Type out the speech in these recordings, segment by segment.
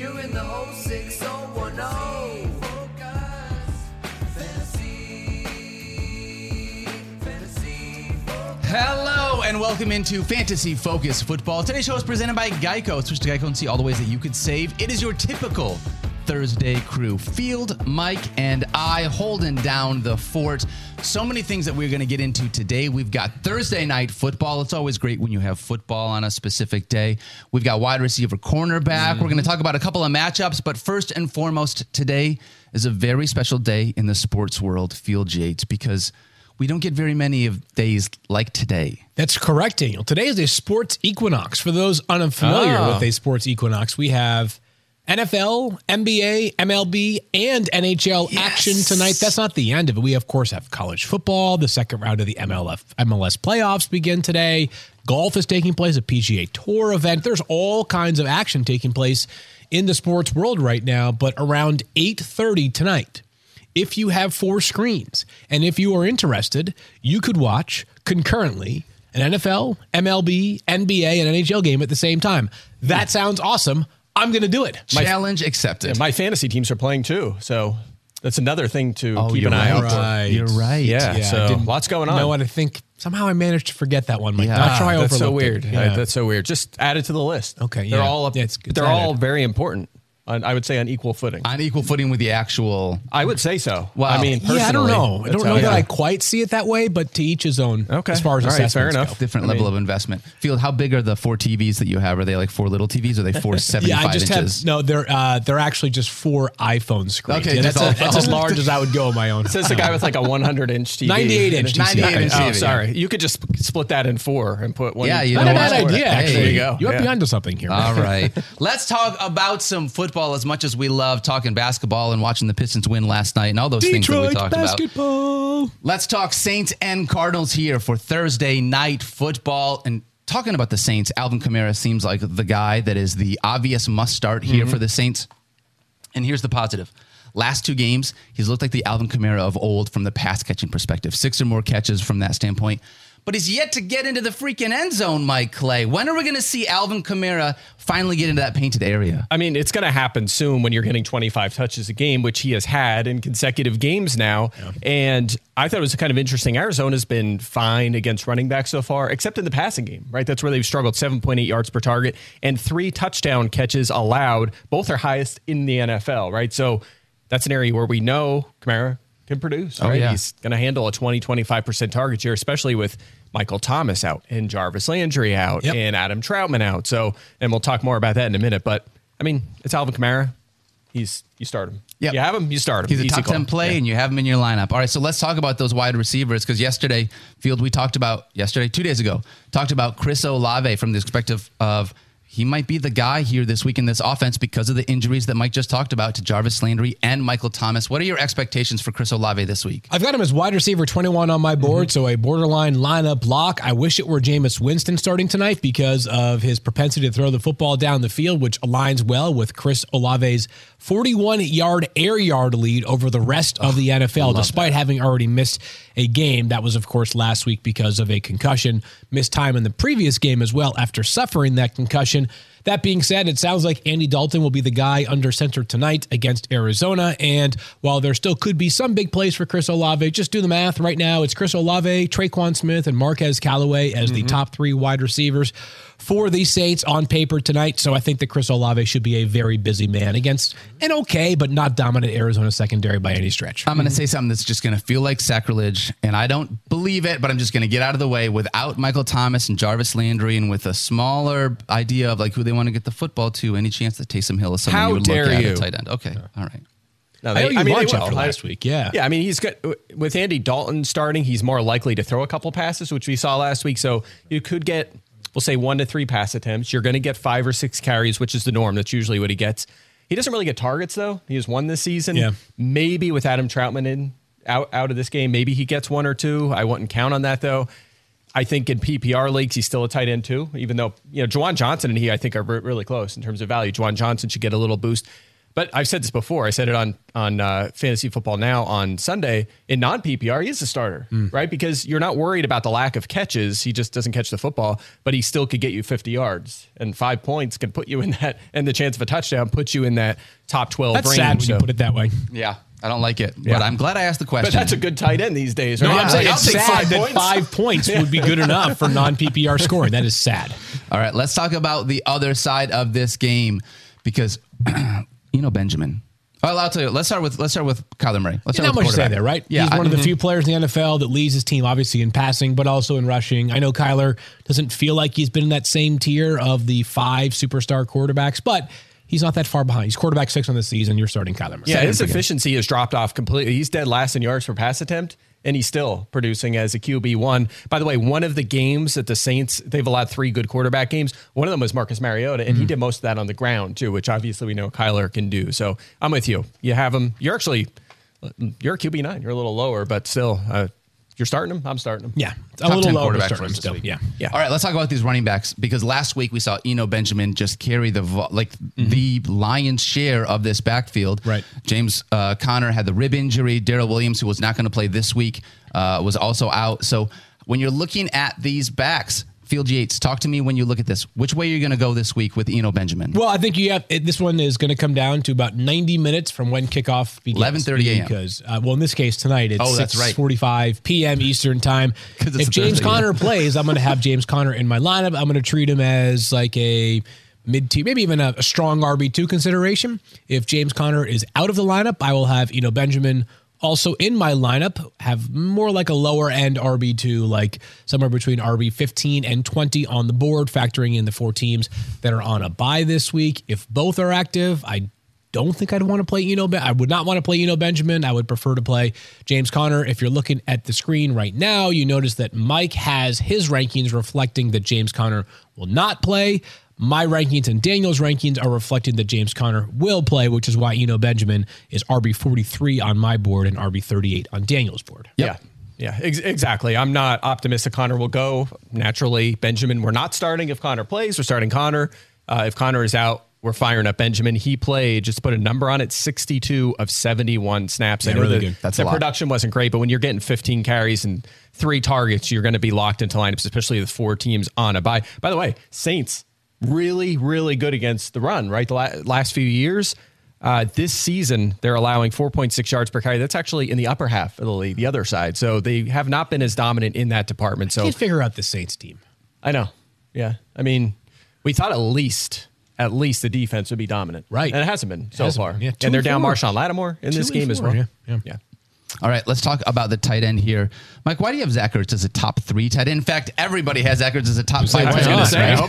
You're in the 06010. Hello and welcome into Fantasy Focus Football. Today's show is presented by Geico. Switch to Geico and see all the ways that you could save. It is your typical Thursday crew. Field, Mike, and I holding down the fort. So many things that we're going to get into today. We've got Thursday night football. It's always great when you have football on a specific day. We've got wide receiver, cornerback. We're going to talk about a couple of matchups, but first and foremost, today is a very special day in the sports world, Field Yates, because we don't get very many of days like today. That's correct, Daniel. Today is a sports equinox. For those unfamiliar with a sports equinox, we have NFL, NBA, MLB, and NHL action tonight. That's not the end of it. We, of course, have college football. The second round of the MLS playoffs begin today. Golf is taking place, a PGA Tour event. There's all kinds of action taking place in the sports world right now. But around 8:30 tonight, if you have 4 screens, and if you are interested, you could watch concurrently an NFL, MLB, NBA, and NHL game at the same time. That sounds awesome. I'm going to do it. Challenge accepted. Yeah, my fantasy teams are playing too, so that's another thing to keep an eye out for. You're right. Yeah, so lots going on. You know what? I think somehow I managed to forget that one. Mike. Not sure I overlooked that's so weird. it. Yeah. That's so weird. Just add it to the list. Okay, they're yeah. all Yeah, it's they're all very important. I would say on equal footing. On equal footing with the actual... I would say so. Wow. I mean, personally. Yeah, I don't know. I don't know that I I quite see it that way, but to each his own. Okay. As far as all right, assessments fair enough. go. Different level of investment. Field, how big are the 4 TVs that you have? Are they like 4 little TVs? Or are they 4 75 I just inches? have, no, they're actually just 4 iPhone screens. Okay, Yeah, just that's as large as I would go on my own. It says the guy with like a 100-inch TV. 98-inch TV. 98-inch Oh, TV. sorry. You could just split that in 4 and put one. Yeah, you Not know a bad what? idea, Hey, actually. there you go. You might be Yeah. onto something here. All right. Let's talk about some football as much as we love talking basketball and watching the Pistons win last night and all those things that we talked basketball. about. Let's talk Saints and Cardinals here for Thursday night football. And talking about the Saints, Alvin Kamara seems like the guy that is the obvious must start here for the Saints. And here's the positive. Last 2 games, he's looked like the Alvin Kamara of old from the pass catching perspective. 6 or more catches from that standpoint. But he's yet to get into the freaking end zone, Mike Clay. When are we going to see Alvin Kamara finally get into that painted area? I mean, it's going to happen soon when you're getting 25 touches a game, which he has had in consecutive games now. Yeah. And I thought it was kind of interesting. Arizona's been fine against running backs so far, except in the passing game, right? That's where they've struggled, 7.8 yards per target and 3 touchdown catches allowed. Both are highest in the NFL, right? So that's an area where we know Kamara can produce, right? Yeah. He's going to handle a 20-25% target share, especially with Michael Thomas out and Jarvis Landry out and Adam Troutman out. So, and we'll talk more about that in a minute. But I mean, it's Alvin Kamara. You start him. Yep. You have him, you start him. He's a Easy top call. 10 play, and you have him in your lineup. All right, so let's talk about those wide receivers, because yesterday, Field, we talked about, 2 days ago, talked about Chris Olave from the perspective of he might be the guy here this week in this offense because of the injuries that Mike just talked about to Jarvis Landry and Michael Thomas. What are your expectations for Chris Olave this week? I've got him as wide receiver 21 on my board, so a borderline lineup lock. I wish it were Jameis Winston starting tonight because of his propensity to throw the football down the field, which aligns well with Chris Olave's 41-yard air yard lead over the rest of the NFL, despite having already missed a game. That was, of course, last week because of a concussion. Missed time in the previous game as well after suffering that concussion. That being said, it sounds like Andy Dalton will be the guy under center tonight against Arizona. And while there still could be some big plays for Chris Olave, just do the math. Right now, it's Chris Olave, Traquan Smith, and Marquez Callaway as the top 3 wide receivers for the Saints on paper tonight. So I think that Chris Olave should be a very busy man against an okay but not dominant Arizona secondary by any stretch. I'm going to say something that's just going to feel like sacrilege, and I don't believe it, but I'm just going to get out of the way. Without Michael Thomas and Jarvis Landry, and with a smaller idea of like who they want to get the football to, any chance that Taysom Hill is someone How you would dare look at you? at tight end? Okay, all right. No, I know you launched they will. after last week, yeah. Yeah, I mean, he's got, with Andy Dalton starting, he's more likely to throw a couple passes, which we saw last week. So you could get, we'll say 1 to 3 pass attempts. You're going to get 5 or 6 carries, which is the norm. That's usually what he gets. He doesn't really get targets, though. He has 1 this season. Yeah. Maybe with Adam Troutman out of this game, maybe he gets 1 or 2. I wouldn't count on that, though. I think in PPR leagues, he's still a tight end, too, even though, Juwan Johnson and he, I think, are really close in terms of value. Juwan Johnson should get a little boost. But I've said this before. I said it on Fantasy Football Now on Sunday. In non-PPR, he is a starter, right? Because you're not worried about the lack of catches. He just doesn't catch the football, but he still could get you 50 yards. And 5 points can put you in that, and the chance of a touchdown puts you in that top 12 That's range. sad when you put it that way. Yeah, I don't like it, but I'm glad I asked the question. But that's a good tight end these days, right? No, I'm saying I'll it's take sad 5 that points. 5 points would be good enough for non-PPR scoring. That is sad. All right, let's talk about the other side of this game because Benjamin. Well, I'll tell you. Let's start with Kyler Murray. Let's start Not with much to say quarterback. there, right? Yeah, He's one of the few players in the NFL that leads his team, obviously in passing, but also in rushing. I know Kyler doesn't feel like he's been in that same tier of the 5 superstar quarterbacks, but he's not that far behind. He's quarterback 6 on the season. You're starting Kyler Murray. Yeah, his efficiency has dropped off completely. He's dead last in yards per pass attempt, and he's still producing as a QB1. By the way, one of the games that the Saints, they've allowed 3 good quarterback games. One of them was Marcus Mariota, and he did most of that on the ground too, which obviously we know Kyler can do. So I'm with you. You have him. You're a QB9. You're a little lower, but still, you're starting him. I'm starting him. Yeah. A Top little 10 low, but quarterback starting for him us this still. week. Yeah. All right, let's talk about these running backs because last week we saw Benjamin just carry the lion's share of this backfield. Right. James Conner had the rib injury. Darrell Williams, who was not going to play this week, was also out. So when you're looking at these backs, Field Yates, talk to me when you look at this. Which way are you going to go this week with Benjamin? Well, I think this one is going to come down to about 90 minutes from when kickoff begins. 11:30 a.m. Because, in this case tonight, it's that's right. 6:45 p.m. Eastern time. If James Conner plays, I'm going to have James Conner in my lineup. I'm going to treat him as like a mid-tier, maybe even a strong RB2 consideration. If James Conner is out of the lineup, I will have Benjamin also in my lineup, have more like a lower end RB2, like somewhere between RB 15 and 20 on the board, factoring in the 4 teams that are on a bye this week. If both are active, I don't think I'd want to play I would not want to play Benjamin. I would prefer to play James Conner. If you're looking at the screen right now, you notice that Mike has his rankings reflecting that James Conner will not play. My rankings and Daniel's rankings are reflecting that James Conner will play, which is why Benjamin is RB 43 on my board and RB 38 on Daniel's board. Yep. Yeah, exactly. I'm not optimistic Conner will go. Naturally, Benjamin, we're not starting if Conner plays. We're starting Conner. If Conner is out, we're firing up Benjamin. He played, just to put a number on it, 62 of 71 snaps. Yeah, I know really that good. That's a lot. production wasn't great, but when you're getting 15 carries and 3 targets, you're going to be locked into lineups, especially with 4 teams on a bye. By the way, Saints, really, really good against the run, right? The last few years. This season, they're allowing 4.6 yards per carry. That's actually in the upper half of the league, the other side. So they have not been as dominant in that department. So I can't figure out the Saints team. I know. Yeah. I mean, we thought at least the defense would be dominant. Right. And it hasn't been so Hasn't far. been. Yeah, and they're down 2-4. Marshawn Lattimore in this game as well. Yeah. All right, let's talk about the tight end here. Mike, why do you have Zach Ertz as a top 3 tight end? In fact, everybody has Zach Ertz as a top 5 like, tight why end. not, I right? hope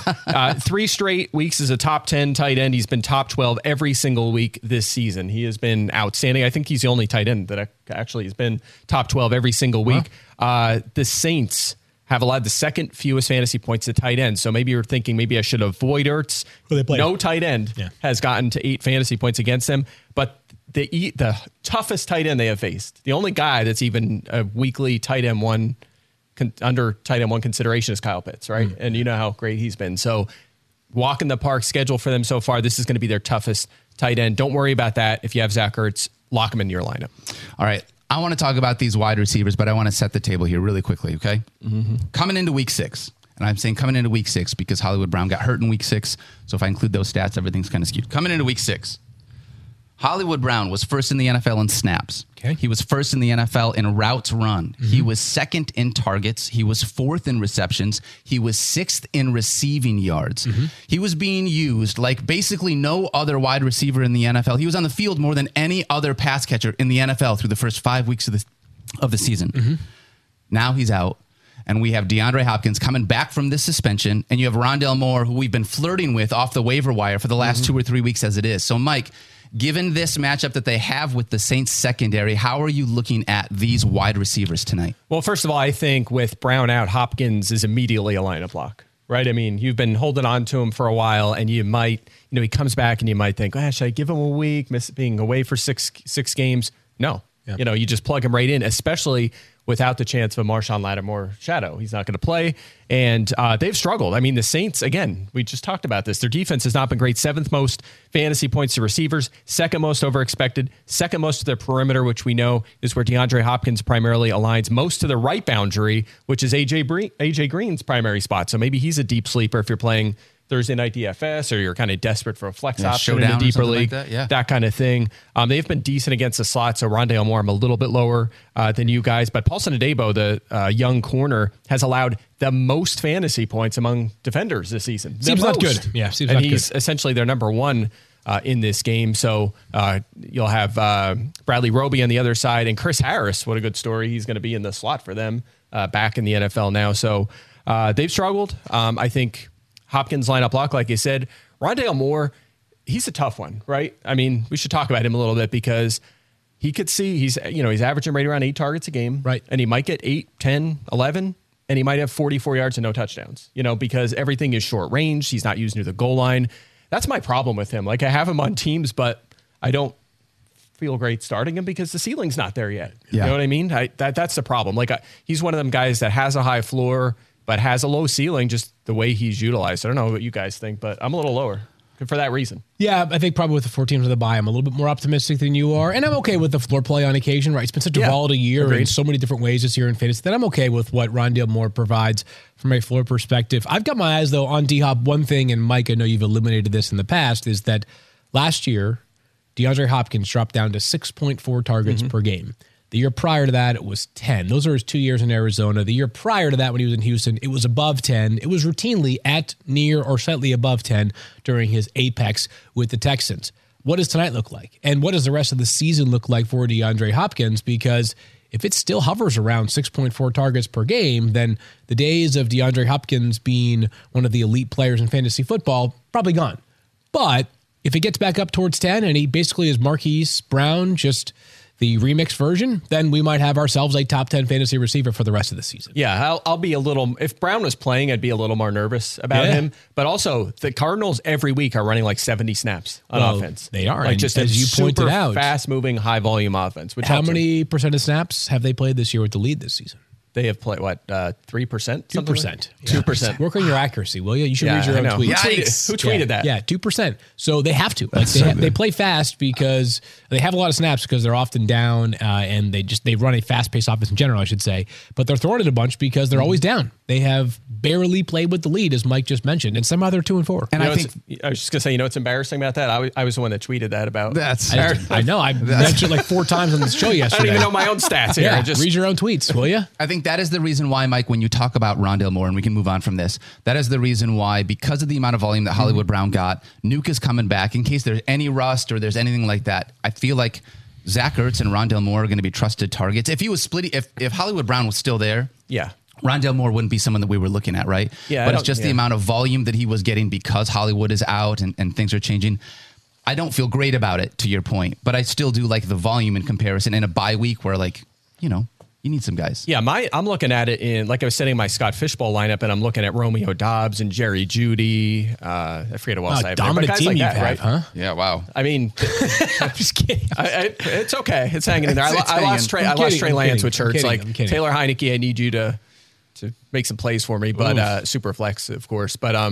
so. 3 straight weeks as a top 10 tight end. He's been top 12 every single week this season. He has been outstanding. I think he's the only tight end that actually has been top 12 every single week. The Saints have allowed the second fewest fantasy points to tight end. So maybe you're thinking maybe I should avoid Ertz. Who they play? No tight end has gotten to 8 fantasy points against them. But the toughest tight end they have faced, the only guy that's even a weekly tight end one under tight end 1 consideration is Kyle Pitts, right? And you know how great he's been. So walk in the park schedule for them so far. This is going to be their toughest tight end. Don't worry about that. If you have Zach Ertz, lock him in your lineup. All right, I want to talk about these wide receivers, but I want to set the table here really quickly, okay? Coming into week 6, and I'm saying coming into week 6 because Hollywood Brown got hurt in week 6. So if I include those stats, everything's kind of skewed. Coming into week 6, Hollywood Brown was first in the NFL in snaps. Okay. He was first in the NFL in routes run. He was second in targets. He was 4th in receptions. He was 6th in receiving yards. He was being used like basically no other wide receiver in the NFL. He was on the field more than any other pass catcher in the NFL through the first 5 weeks of the season. Now he's out. And we have DeAndre Hopkins coming back from this suspension. And you have Rondale Moore, who we've been flirting with off the waiver wire for the last 2 or 3 weeks as it is. So, Mike, given this matchup that they have with the Saints secondary, how are you looking at these wide receivers tonight? Well, first of all, I think with Brown out, Hopkins is immediately a lineup lock, right? I mean, you've been holding on to him for a while, and you might, he comes back and you might think, should I give him a week, being away for six games? No. You just plug him right in, especially without the chance of a Marshawn Lattimore shadow. He's not going to play. And they've struggled. I mean, the Saints, again, we just talked about this. Their defense has not been great. 7th most fantasy points to receivers, 2nd most over expected, 2nd most to their perimeter, which we know is where DeAndre Hopkins primarily aligns, most to the right boundary, which is AJ Green's primary spot. So maybe he's a deep sleeper if you're playing Thursday night DFS, or you're kind of desperate for a flex option in a deeper league, that kind of thing. They've been decent against the slot, so Rondale Moore, I'm a little bit lower than you guys. But Paulson Adebo, the young corner, has allowed the most fantasy points among defenders this season. Seems not good. Yeah, seems and not he's good. essentially their number one in this game. So you'll have Bradley Roby on the other side, and Chris Harris. What a good story. He's going to be in the slot for them back in the NFL now. So they've struggled. I think Hopkins lineup block, like you said. Rondale Moore, he's a tough one, right? I mean, we should talk about him a little bit because he could see he's averaging right around 8 targets a game, right? And he might get 8, 10, 11, and he might have 44 yards and no touchdowns, because everything is short range. He's not used near the goal line. That's my problem with him. Like, I have him on teams, but I don't feel great starting him because the ceiling's not there yet. Yeah. You know what I mean? That's the problem. Like, he's one of them guys that has a high floor but has a low ceiling, just the way he's utilized. I don't know what you guys think, but I'm a little lower for that reason. Yeah, I think probably with the 4 teams of the bye, I'm a little bit more optimistic than you are. And I'm okay with the floor play on occasion, right? It's been such a volatile year in so many different ways this year in fantasy that I'm okay with what Rondale Moore provides from a floor perspective. I've got my eyes, though, on D-Hop. One thing, and Mike, I know you've eliminated this in the past, is that last year, DeAndre Hopkins dropped down to 6.4 targets per game. The year prior to that, it was 10. Those are his 2 years in Arizona. The year prior to that, when he was in Houston, it was above 10. It was routinely at, near, or slightly above 10 during his apex with the Texans. What does tonight look like? And what does the rest of the season look like for DeAndre Hopkins? Because if it still hovers around 6.4 targets per game, then the days of DeAndre Hopkins being one of the elite players in fantasy football, probably gone. But if it gets back up towards 10 and he basically is Marquise Brown, just the remix version, then we might have ourselves a top 10 fantasy receiver for the rest of the season. Yeah, I'll be a little, if Brown was playing, I'd be a little more nervous about him. But also, the Cardinals every week are running like 70 snaps on offense. They are. Like, just as you pointed out, fast-moving, high-volume offense. Which how many percent of snaps have they played this year with the lead this season? They have played, 3%? 2%. 2%. Work on your accuracy, will you? You should read your own tweets. Who tweeted that? Yeah, 2%. So they have to. Like they play fast because they have a lot of snaps because they're often down and they run a fast-paced offense in general, I should say. But they're throwing it a bunch because they're always down. They have barely played with the lead, as Mike just mentioned, and somehow they're 2-4. And I was just gonna say, what's embarrassing about that? I was the one that tweeted that about. I know. I mentioned like 4 times on the show yesterday. I don't even know my own stats here. Yeah, just read your own tweets, will you? I think that is the reason why, Mike, when you talk about Rondale Moore, and we can move on from this, that is the reason why, because of the amount of volume that Hollywood Brown got, Nuke is coming back. In case there's any rust or there's anything like that, I feel like Zach Ertz and Rondale Moore are going to be trusted targets. If he was splitting, if Hollywood Brown was still there, Rondale Moore wouldn't be someone that we were looking at, right? Yeah, but it's just the amount of volume that he was getting because Hollywood is out and things are changing. I don't feel great about it, to your point, but I still do like the volume in comparison in a bye week where, like, you need some guys. Yeah, I'm looking at it in, like I was setting my Scott Fishbowl lineup, and I'm looking at Romeo Dobbs and Jerry Jeudy. I forget who else I have. Dominant team like you have, right? Huh? Yeah, wow. I mean, I'm just kidding. It's okay. It's hanging in there. I lost Trey Lance, which hurts. Like, Taylor Heineke, I need you to make some plays for me, but super flex, of course. But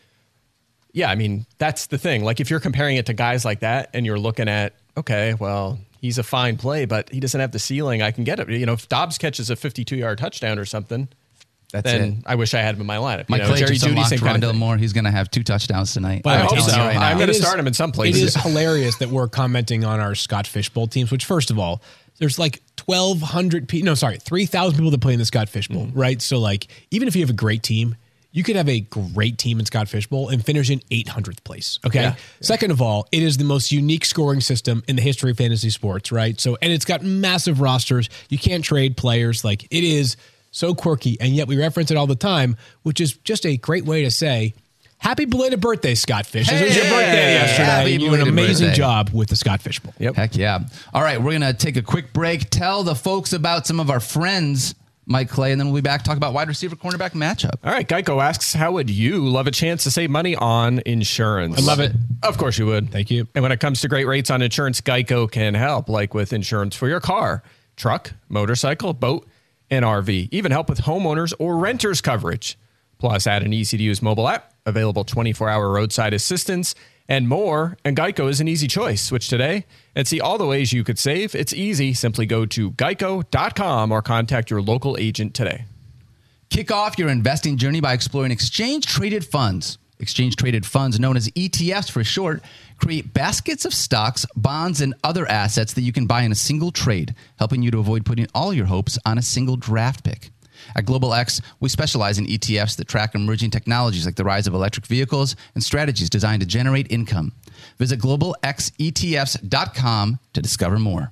yeah, I mean, that's the thing. Like, if you're comparing it to guys like that, and you're looking at, okay, well, he's a fine play, but he doesn't have the ceiling. I can get it. If Dobbs catches a 52-yard touchdown or something, then I wish I had him in my lineup. My Clay just unlocked Rondale Moore. He's going to have 2 touchdowns tonight. But I hope so. I'm going to start him in some places. It is hilarious that we're commenting on our Scott Fishbowl teams, which, first of all, there's like 3,000 people that play in the Scott Fishbowl, right? So, like, even if you have a great team, you could have a great team in Scott Fishbowl and finish in 800th place. Okay. Yeah. Second of all, it is the most unique scoring system in the history of fantasy sports, right? So, and it's got massive rosters. You can't trade players. Like, it is so quirky, and yet we reference it all the time, which is just a great way to say, happy belated birthday, Scott Fish. It was your birthday yesterday. You did an amazing job with the Scott Fishbowl. Yep. Heck yeah. All right, we're going to take a quick break. Tell the folks about some of our friends, Mike Clay, and then we'll be back to talk about wide receiver cornerback matchup. All right, Geico asks, how would you love a chance to save money on insurance? I love it. Of course you would. Thank you. And when it comes to great rates on insurance, Geico can help, like with insurance for your car, truck, motorcycle, boat, and RV. Even help with homeowners or renters coverage. Plus, add an easy-to-use mobile app, available 24-hour roadside assistance, and more. And Geico is an easy choice. Switch today and see all the ways you could save. It's easy. Simply go to geico.com or contact your local agent today. Kick off your investing journey by exploring exchange-traded funds. Exchange-traded funds, known as ETFs for short, create baskets of stocks, bonds, and other assets that you can buy in a single trade, helping you to avoid putting all your hopes on a single draft pick. At Global X, we specialize in ETFs that track emerging technologies like the rise of electric vehicles and strategies designed to generate income. Visit globalxetfs.com to discover more.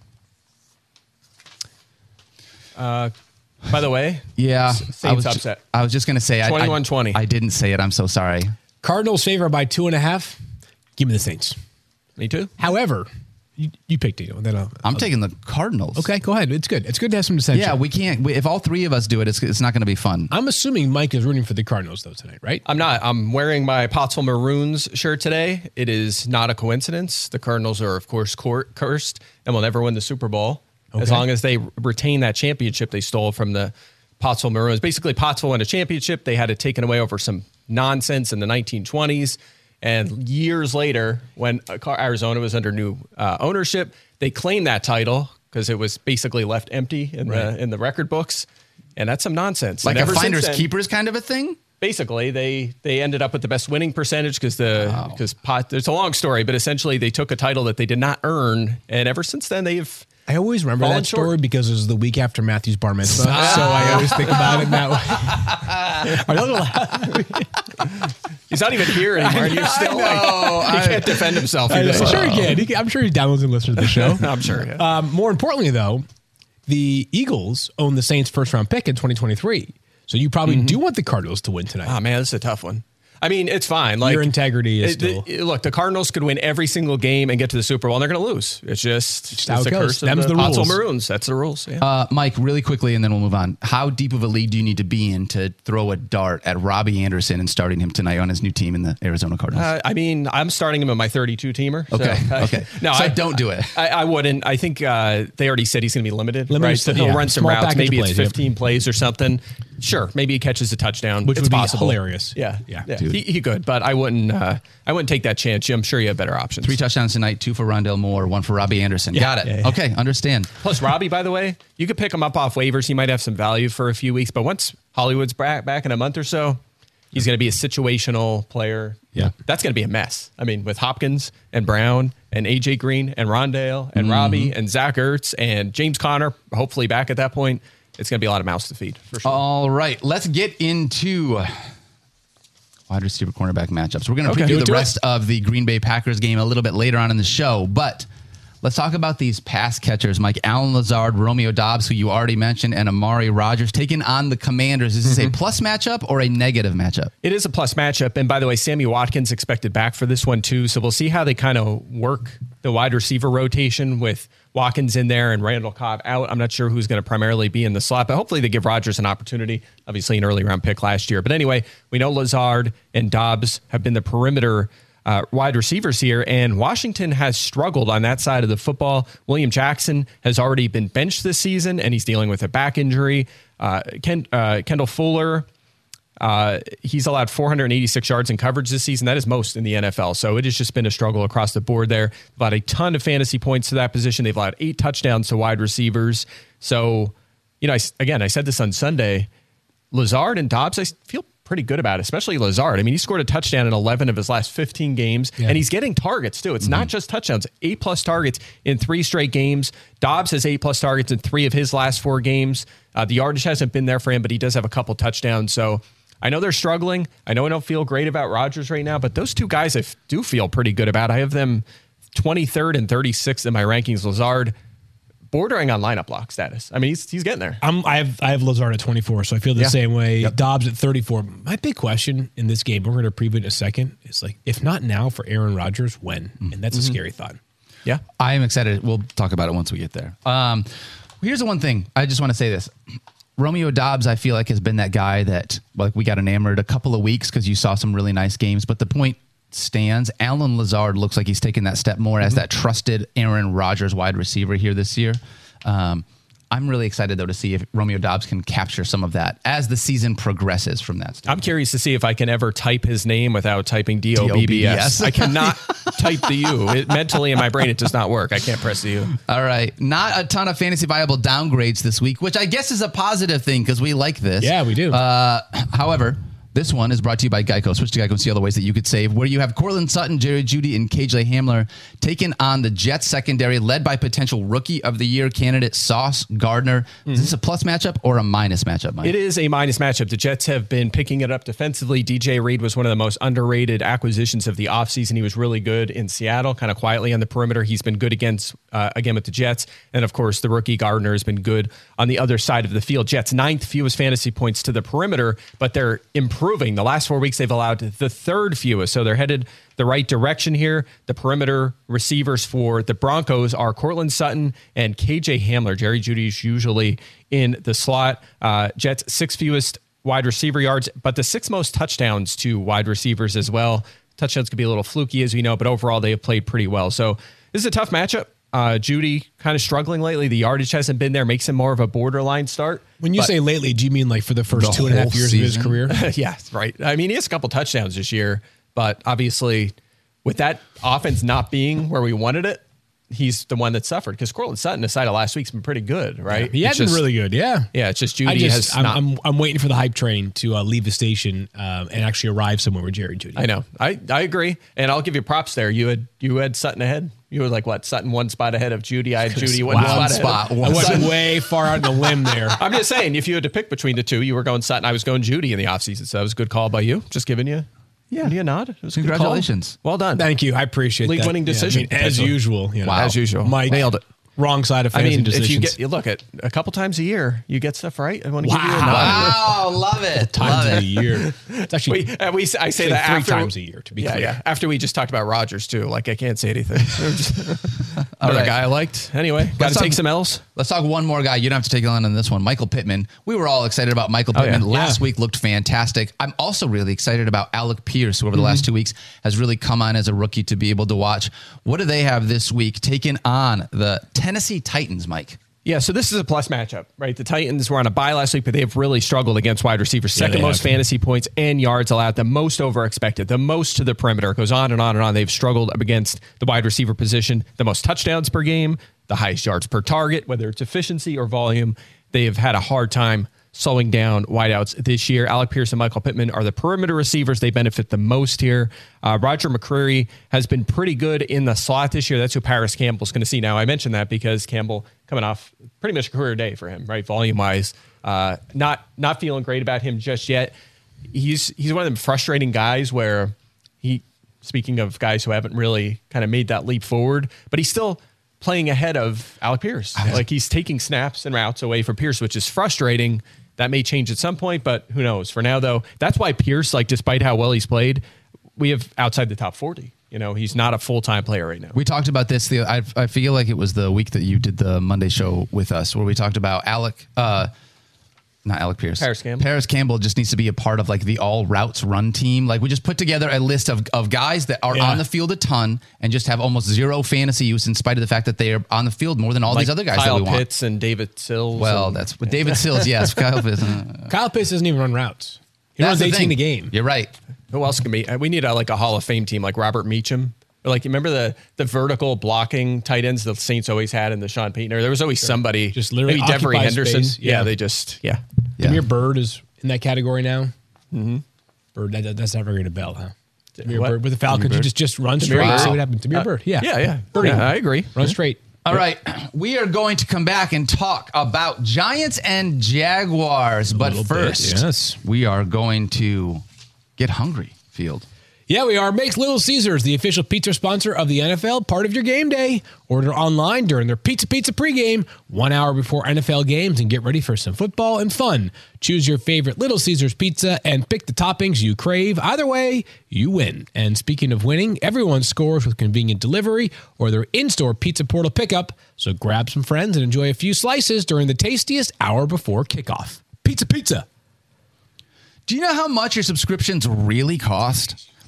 By the way, Saints upset. I was just going to say 21-20. I didn't say it. I'm so sorry. Cardinals favor by 2.5. Give me the Saints. Me too. However, you picked it. Then I'm taking the Cardinals. Okay, go ahead. It's good. It's good to have some dissension. Yeah, we can't. If all three of us do it, it's not going to be fun. I'm assuming Mike is rooting for the Cardinals, though, tonight, right? I'm not. I'm wearing my Pottsville Maroons shirt today. It is not a coincidence. The Cardinals are, of course, cursed and will never win the Super Bowl. Okay. As long as they retain that championship they stole from the Pottsville Maroons. Basically, Pottsville won a championship. They had it taken away over some nonsense in the 1920s. And years later, when Arizona was under new ownership, they claimed that title because it was basically left empty in the record books. And that's some nonsense. Like a finders keepers kind of a thing? Basically, they ended up with the best winning percentage because it's a long story, but essentially they took a title that they did not earn. And ever since then, they've I always remember that story because it was the week after Matthew's bar mitzvah. So I always think about it that way. He's not even here anymore. And you're still he can't defend himself. Sure he can. I'm sure he downloads and listens to the show. I'm sure. Yeah. More importantly, though, the Eagles own the Saints' first-round pick in 2023. So you probably do want the Cardinals to win tonight. Oh, man, this is a tough one. I mean, it's fine. Like your integrity is still. Look, the Cardinals could win every single game and get to the Super Bowl, and they're going to lose. It's just how it goes. Them's the Pottsville Maroons. That's the rules. Yeah. Mike, really quickly, and then we'll move on. How deep of a league do you need to be in to throw a dart at Robbie Anderson and starting him tonight on his new team in the Arizona Cardinals? I mean, I'm starting him in my 32-teamer. Okay. Okay. No, so don't do it. I wouldn't. I think they already said he's going to be limited. Right? So he'll run some small routes. Maybe plays, it's 15 plays or something. Sure. Maybe he catches a touchdown. Which would be possible. Hilarious. Yeah. He could, but I wouldn't take that chance. I'm sure you have better options. 3 touchdowns tonight, 2 for Rondale Moore, 1 for Robbie Anderson. Got it. Yeah. Okay, understand. Plus, Robbie, by the way, you could pick him up off waivers. He might have some value for a few weeks, but once Hollywood's back in a month or so, he's going to be a situational player. Yeah. That's going to be a mess. I mean, with Hopkins and Brown and A.J. Green and Rondale and Robbie and Zach Ertz and James Conner, hopefully back at that point, it's going to be a lot of mouths to feed, for sure. All right, let's get into wide receiver cornerback matchups. We're going to preview the rest of the Green Bay Packers game a little bit later on in the show, but let's talk about these pass catchers, Mike. Allen Lazard, Romeo Doubs, who you already mentioned, and Amari Rodgers taking on the Commanders. Is this a plus matchup or a negative matchup? It is a plus matchup. And by the way, Sammy Watkins expected back for this one too. So we'll see how they kind of work the wide receiver rotation with Watkins in there and Randall Cobb out. I'm not sure who's going to primarily be in the slot, but hopefully they give Rodgers an opportunity. Obviously an early round pick last year. But anyway, we know Lazard and Doubs have been the perimeter wide receivers here, and Washington has struggled on that side of the football. William Jackson has already been benched this season, and he's dealing with a back injury. Kendall Fuller, he's allowed 486 yards in coverage this season. That is most in the NFL. So it has just been a struggle across the board there. Allowed a ton of fantasy points to that position. They've allowed 8 touchdowns to wide receivers. So, I said this on Sunday, Lazard and Doubs, I feel pretty good about it, especially Lazard. I mean, he scored a touchdown in 11 of his last 15 games, and he's getting targets too. It's not just touchdowns, 8+ targets in 3 straight games. Doubs has 8+ targets in 3 of his last 4 games. The yardage hasn't been there for him, but he does have a couple touchdowns. So I know they're struggling. I know I don't feel great about Rodgers right now, but those 2 guys I do feel pretty good about. I have them 23rd and 36th in my rankings. Lazard bordering on lineup block status. I mean, he's getting there. I have Lazard at 24, so I feel the same way. Yep. Doubs at 34. My big question in this game, we're going to preview in a second, is like, if not now for Aaron Rodgers, when? And that's a scary thought. Yeah. I am excited. We'll talk about it once we get there. Here's the one thing. I just want to say this. Romeo Doubs, I feel like, has been that guy that we got enamored a couple of weeks because you saw some really nice games, but the point stands. Allen Lazard looks like he's taken that step more as that trusted Aaron Rodgers wide receiver here this year. I'm really excited, though, to see if Romeo Doubs can capture some of that as the season progresses from that standpoint. I'm curious to see if I can ever type his name without typing DOBBS. I cannot type the U. Mentally in my brain, it does not work. I can't press the U. All right. Not a ton of fantasy viable downgrades this week, which I guess is a positive thing because we like this. Yeah, we do. However, this one is brought to you by Geico. Switch to Geico and see all the ways that you could save. Where you have Cortland Sutton, Jerry Jeudy, and KJ Hamler taking on the Jets secondary, led by potential Rookie of the Year candidate Sauce Gardner. Is this a plus matchup or a minus matchup, Mike? It is a minus matchup. The Jets have been picking it up defensively. DJ Reed was one of the most underrated acquisitions of the offseason. He was really good in Seattle, kind of quietly on the perimeter. He's been good against again with the Jets. And, of course, the rookie Gardner has been good on the other side of the field. Jets 9th fewest fantasy points to the perimeter, but they're improving. The last 4 weeks, they've allowed the 3rd fewest. So they're headed the right direction here. The perimeter receivers for the Broncos are Cortland Sutton and KJ Hamler. Jerry Jeudy is usually in the slot. Jets 6th fewest wide receiver yards, but the 6th most touchdowns to wide receivers as well. Touchdowns could be a little fluky, as we know, but overall they have played pretty well. So this is a tough matchup. Jeudy kind of struggling lately. The yardage hasn't been there. Makes him more of a borderline start. When you say lately, do you mean like for the first 2.5 years of his career? Yeah, right. I mean, he has a couple touchdowns this year, but obviously with that offense not being where we wanted it, he's the one that suffered because Cortland Sutton, aside of last week's been pretty good, right? Yeah, he has been really good. Yeah. Yeah. It's just Jeudy I'm waiting for the hype train to leave the station and actually arrive somewhere with Jerry Jeudy. I know. I agree. And I'll give you props there. You had Sutton ahead. You were like, what, Sutton 1 spot ahead of Jeudy? I had Jeudy 1 spot ahead. I went way far out on the limb there. I'm just saying, if you had to pick between the two, you were going Sutton. I was going Jeudy in the offseason. So that was a good call by you. Just giving you a nod. It was Congratulations. Well done. Thank you. I appreciate that. League-winning decision. Yeah, as usual. You know. Wow. As usual. Mike, nailed it. Wrong side of fantasy decisions. If you look at a couple times a year, you get stuff right. I want to give you a nod. Wow, love it. Times of the year. It's actually I say that three after, times a year, to be clear. Yeah. After we just talked about Rodgers too, like I can't say anything. Another guy I liked. Anyway, got to take some L's. Let's talk one more guy. You don't have to take on this one. Michael Pittman. We were all excited about Michael Pittman. Last week looked fantastic. I'm also really excited about Alec Pierce, who over the last 2 weeks has really come on as a rookie to be able to watch. What do they have this week taking on the Tennessee Titans, Mike? Yeah, so this is a plus matchup, right? The Titans were on a bye last week, but they've really struggled against wide receivers. Second most fantasy points and yards allowed, the most over expected, the most to the perimeter. It goes on and on and on. They've struggled up against the wide receiver position, the most touchdowns per game, the highest yards per target, whether it's efficiency or volume. They have had a hard time slowing down wideouts this year. Alec Pierce and Michael Pittman are the perimeter receivers. They benefit the most here. Roger McCreary has been pretty good in the slot this year. That's who Paris Campbell's going to see. Now, I mentioned that because Campbell coming off pretty much a career day for him, right? Volume-wise. Not feeling great about him just yet. He's one of them frustrating guys where speaking of guys who haven't really kind of made that leap forward, but he's still playing ahead of Alec Pierce. Like he's taking snaps and routes away from Pierce, which is frustrating. That may change at some point, but who knows? For now, though, that's why Pierce, like despite how well he's played, we have outside the top 40. You know, he's not a full-time player right now. We talked about this. I feel like it was the week that you did the Monday show with us where we talked about not Alec Pierce. Paris Campbell. Paris Campbell just needs to be a part of like the all routes run team. Like we just put together a list of guys that are on the field a ton and just have almost zero fantasy use in spite of the fact that they are on the field more than all these other guys Kyle that we want. Pitts and David Sills. Well, that's what David Sills. Yes. Kyle Pitts. Kyle Pitts doesn't even run routes. He runs 18 a game. You're right. Who else can be? We need a Hall of Fame team like Robert Meacham. Or like, you remember the vertical blocking tight ends the Saints always had in the Sean Payton era? There was always somebody. Just literally maybe Devery Henderson. Space. Yeah, they just, Yeah. Demir Bird is in that category now. Mm-hmm. Bird, that's never ringing a bell, huh? Demir Bird with the Falcons, you just run straight. See what happens. Demir Bird, Yeah. Birdie. Yeah, I agree. Run straight. All right, we are going to come back and talk about Giants and Jaguars. But first, we are going to get hungry, Field. Yeah, we are. Make Little Caesars the official pizza sponsor of the NFL part of your game day. Order online during their Pizza pregame 1 hour before NFL games and get ready for some football and fun. Choose your favorite Little Caesars pizza and pick the toppings you crave. Either way, you win. And speaking of winning, everyone scores with convenient delivery or their in-store pizza portal pickup. So grab some friends and enjoy a few slices during the tastiest hour before kickoff. Pizza. Do you know how much your subscriptions really cost?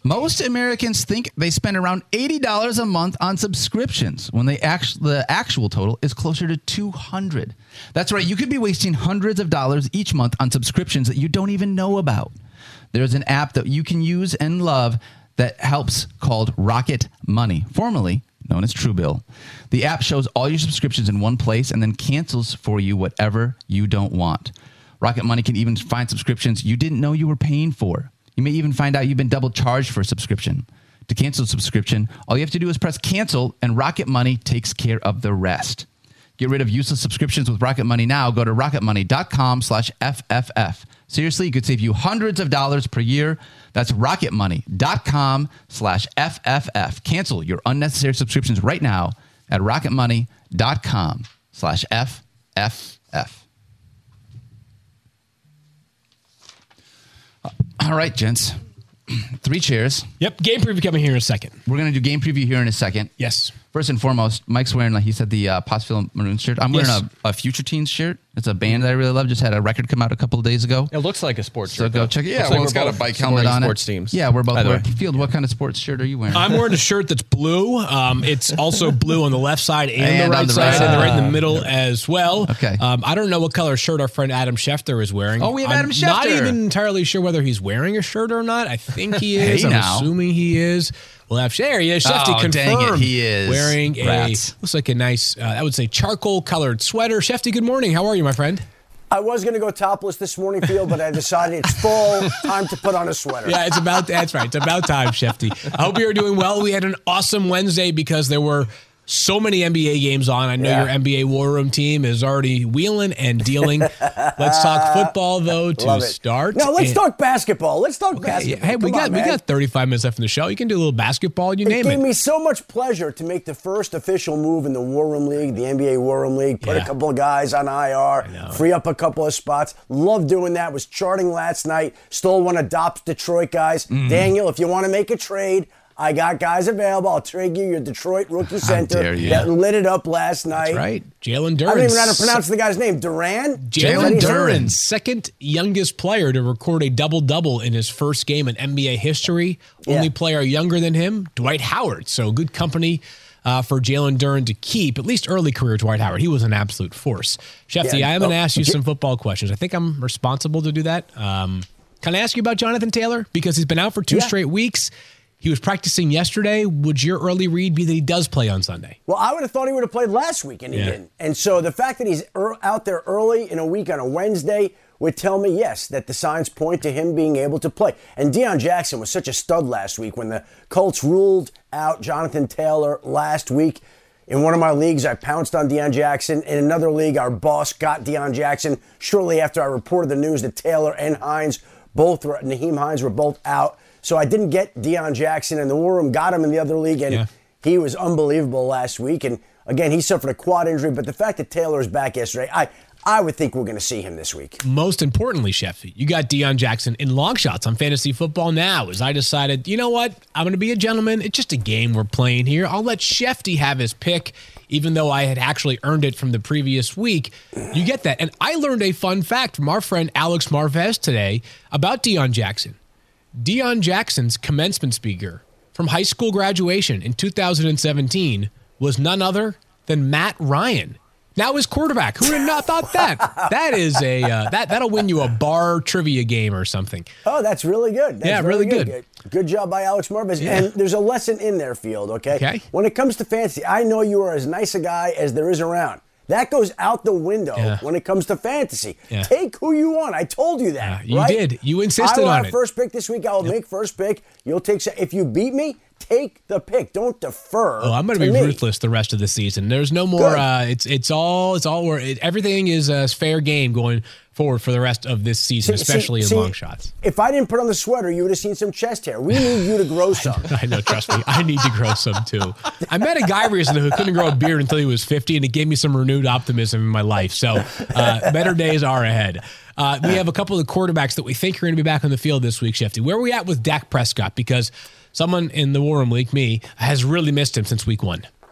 Most Americans think they spend around $80 a month on subscriptions when the actual total is closer to $200. That's right. You could be wasting hundreds of dollars each month on subscriptions that you don't even know about. There's an app that you can use and love that helps called Rocket Money, formerly known as Truebill. The app shows all your subscriptions in one place and then cancels for you whatever you don't want. Rocket Money can even find subscriptions you didn't know you were paying for. You may even find out you've been double charged for a subscription. To cancel a subscription, all you have to do is press cancel, and Rocket Money takes care of the rest. Get rid of useless subscriptions with Rocket Money now. Go to rocketmoney.com/FFF. Seriously, it could save you hundreds of dollars per year. That's rocketmoney.com/FFF. Cancel your unnecessary subscriptions right now at rocketmoney.com/FFF. All right, gents. 3 chairs. Yep. Game preview coming here in a second. We're going to do game preview here in a second. Yes. First and foremost, Mike's wearing, like he said, the Pottsville Maroons shirt. I'm wearing a Future Teens shirt. It's a band that I really love. Just had a record come out a couple of days ago. It looks like a sports shirt. So go check it. Yeah, well, it's got a bike helmet on sports it. Teams. Yeah, we're both wearing. Field, what kind of sports shirt are you wearing? I'm wearing a shirt that's blue. It's also blue on the left side and the right side, and right in the middle as well. Okay. I don't know what color shirt our friend Adam Schefter is wearing. Oh, we have Adam Schefter. I'm not even entirely sure whether he's wearing a shirt or not. I think he is. I'm assuming he is. We'll have Shefty. Yeah, Shefty confirmed. Dang it, he is wearing looks like a nice, I would say, charcoal colored sweater. Shefty, good morning. How are you, my friend? I was going to go topless this morning, Field, but I decided it's full time to put on a sweater. Yeah, that's right. It's about time, Shefty. I hope you're doing well. We had an awesome Wednesday because there were so many NBA games on. I know your NBA War Room team is already wheeling and dealing. Let's talk football, though, to start. No, let's talk basketball. Let's talk basketball. Hey, we got 35 minutes left in the show. You can do a little basketball. You name it. It gave me so much pleasure to make the first official move in the War Room League, the NBA War Room League. Put a couple of guys on IR, free up a couple of spots. Love doing that. Was charting last night. Stole one of Dop's Detroit guys. Daniel, if you want to make a trade, I got guys available. I'll trade you your Detroit rookie center that lit it up last night. That's right. Jalen Duren. I don't even know how to pronounce the guy's name. Duran? Jalen Duren, second youngest player to record a double-double in his first game in NBA history. Only player younger than him, Dwight Howard. So good company for Jalen Duren to keep, at least early career Dwight Howard. He was an absolute force. Shefty, I'm going to ask you some football questions. I think I'm responsible to do that. Can I ask you about Jonathan Taylor? Because he's been out for 2 straight weeks. He was practicing yesterday. Would your early read be that he does play on Sunday? Well, I would have thought he would have played last week, and he didn't. And so the fact that he's out there early in a week on a Wednesday would tell me, yes, that the signs point to him being able to play. And Deion Jackson was such a stud last week when the Colts ruled out Jonathan Taylor last week. In one of my leagues, I pounced on Deion Jackson. In another league, our boss got Deion Jackson shortly after I reported the news that Taylor and Nyheim Hines were both out. So I didn't get Deion Jackson in the War Room, got him in the other league, and he was unbelievable last week. And again, he suffered a quad injury, but the fact that Taylor is back yesterday, I would think we're going to see him this week. Most importantly, Sheffy, you got Deion Jackson in long shots on Fantasy Football Now. As I decided, you know what, I'm going to be a gentleman. It's just a game we're playing here. I'll let Shefty have his pick, even though I had actually earned it from the previous week. You get that. And I learned a fun fact from our friend Alex Marvez today about Deion Jackson. Deion Jackson's commencement speaker from high school graduation in 2017 was none other than Matt Ryan. Now his quarterback. Who would have not thought that? That is that'll win you a bar trivia game or something. Oh, that's really good. That's really good. Good job by Alex Marvez. Yeah. And there's a lesson in there, Field, okay? When it comes to fantasy, I know you are as nice a guy as there is around. That goes out the window when it comes to fantasy. Take who you want. I told you that. You did. You insisted on it. I want first pick this week. I will make first pick. You'll take. If you beat me, take the pick. Don't defer. Oh, I'm going to be ruthless the rest of the season. There's no more. It's all. Everything is a fair game going forward for the rest of this season, especially in long shots. If I didn't put on the sweater, you would have seen some chest hair. We need you to grow some. I know, trust me. I need to grow some too. I met a guy recently who couldn't grow a beard until he was 50, and it gave me some renewed optimism in my life. So better days are ahead. We have a couple of quarterbacks that we think are going to be back on the field this week, Shefty. Where are we at with Dak Prescott? Because someone in the War Room League, me, has really missed him since week 1.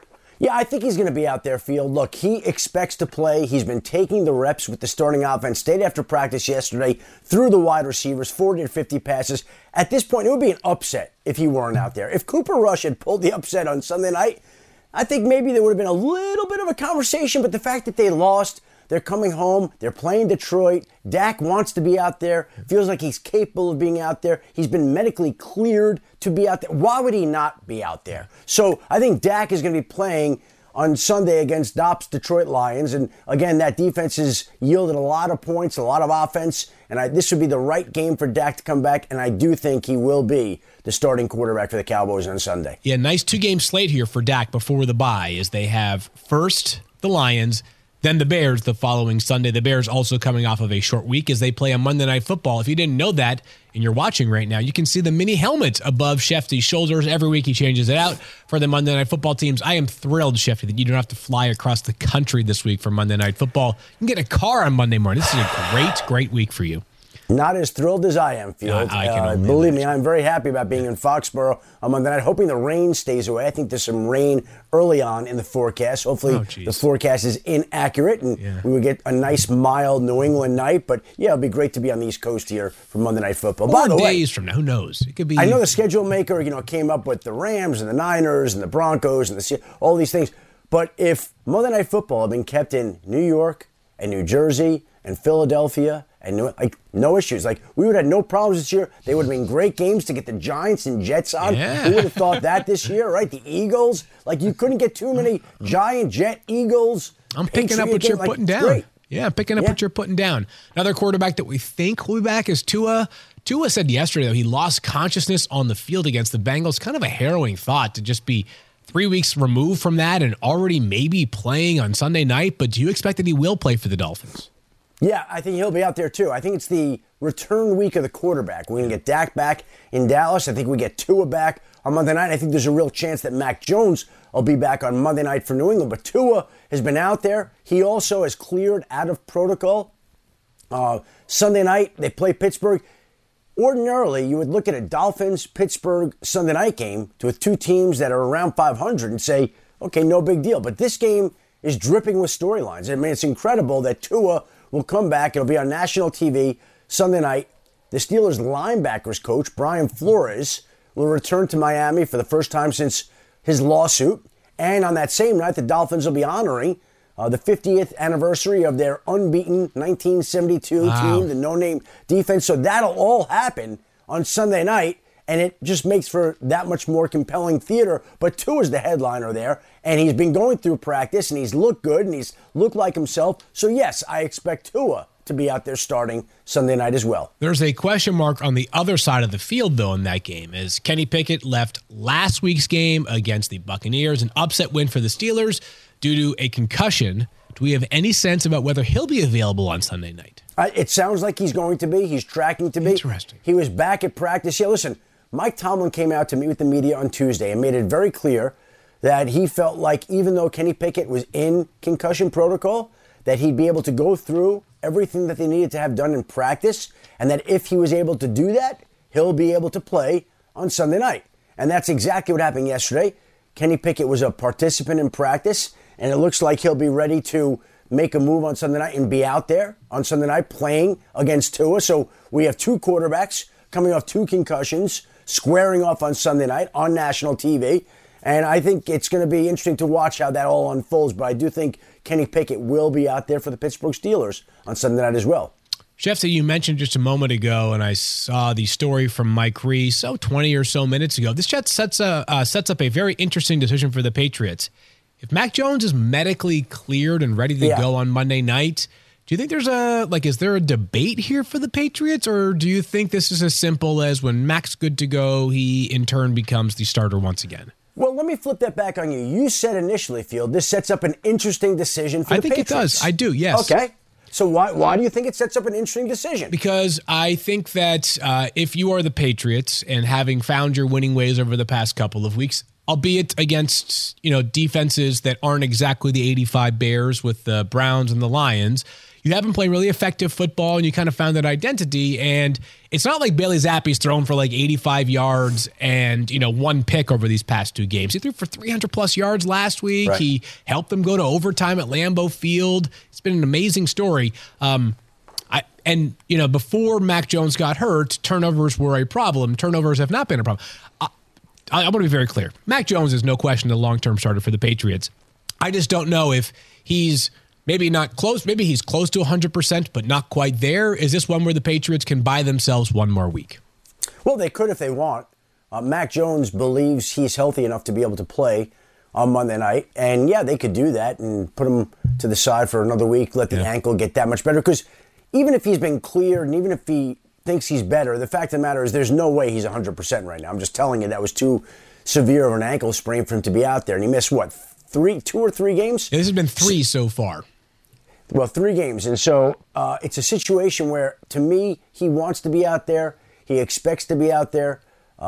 Yeah, I think he's going to be out there, Field. Look, he expects to play. He's been taking the reps with the starting offense. Stayed after practice yesterday, threw the wide receivers, 40 to 50 passes. At this point, it would be an upset if he weren't out there. If Cooper Rush had pulled the upset on Sunday night, I think maybe there would have been a little bit of a conversation, but the fact that they lost, they're coming home, they're playing Detroit, Dak wants to be out there, feels like he's capable of being out there, he's been medically cleared to be out there. Why would he not be out there? So I think Dak is going to be playing on Sunday against Dopp's Detroit Lions, and again, that defense has yielded a lot of points, a lot of offense, and this would be the right game for Dak to come back, and I do think he will be the starting quarterback for the Cowboys on Sunday. Yeah, nice 2-game slate here for Dak before the bye, as they have first the Lions, then the Bears the following Sunday. The Bears also coming off of a short week as they play on Monday Night Football. If you didn't know that and you're watching right now, you can see the mini helmet above Shefty's shoulders. Every week he changes it out for the Monday Night Football teams. I am thrilled, Shefty, that you don't have to fly across the country this week for Monday Night Football. You can get a car on Monday morning. This is a great week for you. Not as thrilled as I am, Field. Believe me, I'm very happy about being in Foxborough on Monday night, hoping the rain stays away. I think there's some rain early on in the forecast. Hopefully the forecast is inaccurate and we would get a nice, mild New England night. But, yeah, it'll be great to be on the East Coast here for Monday Night Football. By the way, days from now, who knows? It could be. I know the schedule maker, came up with the Rams and the Niners and the Broncos and all these things. But if Monday Night Football had been kept in New York and New Jersey and Philadelphia, and no issues. We would have had no problems this year. They would have been great games to get the Giants and Jets on. Yeah. Who would have thought that this year, right? The Eagles. You couldn't get too many Giant, Jet, Eagles. I'm picking up what you're putting down. Great. Yeah, I'm picking up what you're putting down. Another quarterback that we think will be back is Tua. Tua said yesterday, though, he lost consciousness on the field against the Bengals. Kind of a harrowing thought to just be 3 weeks removed from that and already maybe playing on Sunday night. But do you expect that he will play for the Dolphins? Yeah, I think he'll be out there too. I think it's the return week of the quarterback. We're going to get Dak back in Dallas. I think we get Tua back on Monday night. I think there's a real chance that Mac Jones will be back on Monday night for New England. But Tua has been out there. He also has cleared out of protocol. Sunday night, they play Pittsburgh. Ordinarily, you would look at a Dolphins-Pittsburgh Sunday night game with two teams that are around 500 and say, okay, no big deal. But this game is dripping with storylines. I mean, it's incredible that Tua will come back. It'll be on national TV Sunday night. The Steelers linebackers coach, Brian Flores, will return to Miami for the first time since his lawsuit. And on that same night, the Dolphins will be honoring the 50th anniversary of their unbeaten 1972 team, the no-name defense. So that'll all happen on Sunday night. And it just makes for that much more compelling theater. But Tua's the headliner there, and he's been going through practice, and he's looked good, and he's looked like himself. So, yes, I expect Tua to be out there starting Sunday night as well. There's a question mark on the other side of the field, though, in that game, as Kenny Pickett left last week's game against the Buccaneers, an upset win for the Steelers due to a concussion. Do we have any sense about whether he'll be available on Sunday night? It sounds like he's going to be. He's tracking to be. Interesting. He was back at practice. Yeah, listen. Mike Tomlin came out to meet with the media on Tuesday and made it very clear that he felt like even though Kenny Pickett was in concussion protocol, that he'd be able to go through everything that they needed to have done in practice, and that if he was able to do that, he'll be able to play on Sunday night. And that's exactly what happened yesterday. Kenny Pickett was a participant in practice, and it looks like he'll be ready to make a move on Sunday night and be out there on Sunday night playing against Tua. So we have two quarterbacks coming off two concussions, squaring off on Sunday night on national TV. And I think it's going to be interesting to watch how that all unfolds. But I do think Kenny Pickett will be out there for the Pittsburgh Steelers on Sunday night as well. Jeff, so you mentioned just a moment ago, and I saw the story from Mike Reese, 20 or so minutes ago. This just sets up a very interesting decision for the Patriots. If Mac Jones is medically cleared and ready to go on Monday night, do you think there's is there a debate here for the Patriots, or do you think this is as simple as when Mac's good to go, he in turn becomes the starter once again? Well, let me flip that back on you. You said initially, Field, this sets up an interesting decision for the Patriots. I think it does. I do, yes. Okay. So why do you think it sets up an interesting decision? Because I think that if you are the Patriots and having found your winning ways over the past couple of weeks, albeit against defenses that aren't exactly the 85 Bears with the Browns and the Lions, you haven't played really effective football and you kind of found that identity. And it's not like Bailey Zappe's thrown for like 85 yards and, one pick over these past 2 games. He threw for 300 plus yards last week. Right. He helped them go to overtime at Lambeau Field. It's been an amazing story. Before Mac Jones got hurt, turnovers were a problem. Turnovers have not been a problem. I want to be very clear. Mac Jones is no question the long-term starter for the Patriots. I just don't know if he's maybe not close. Maybe he's close to 100%, but not quite there. Is this one where the Patriots can buy themselves one more week? Well, they could if they want. Mac Jones believes he's healthy enough to be able to play on Monday night. And, yeah, they could do that and put him to the side for another week, let the ankle get that much better. Because even if he's been cleared and even if he thinks he's better, the fact of the matter is there's no way he's 100% right now. I'm just telling you that was too severe of an ankle sprain for him to be out there. And he missed, 2 or 3 games? Yeah, this has been 3 so far. Well, 3 games. And so it's a situation where, to me, he wants to be out there. He expects to be out there.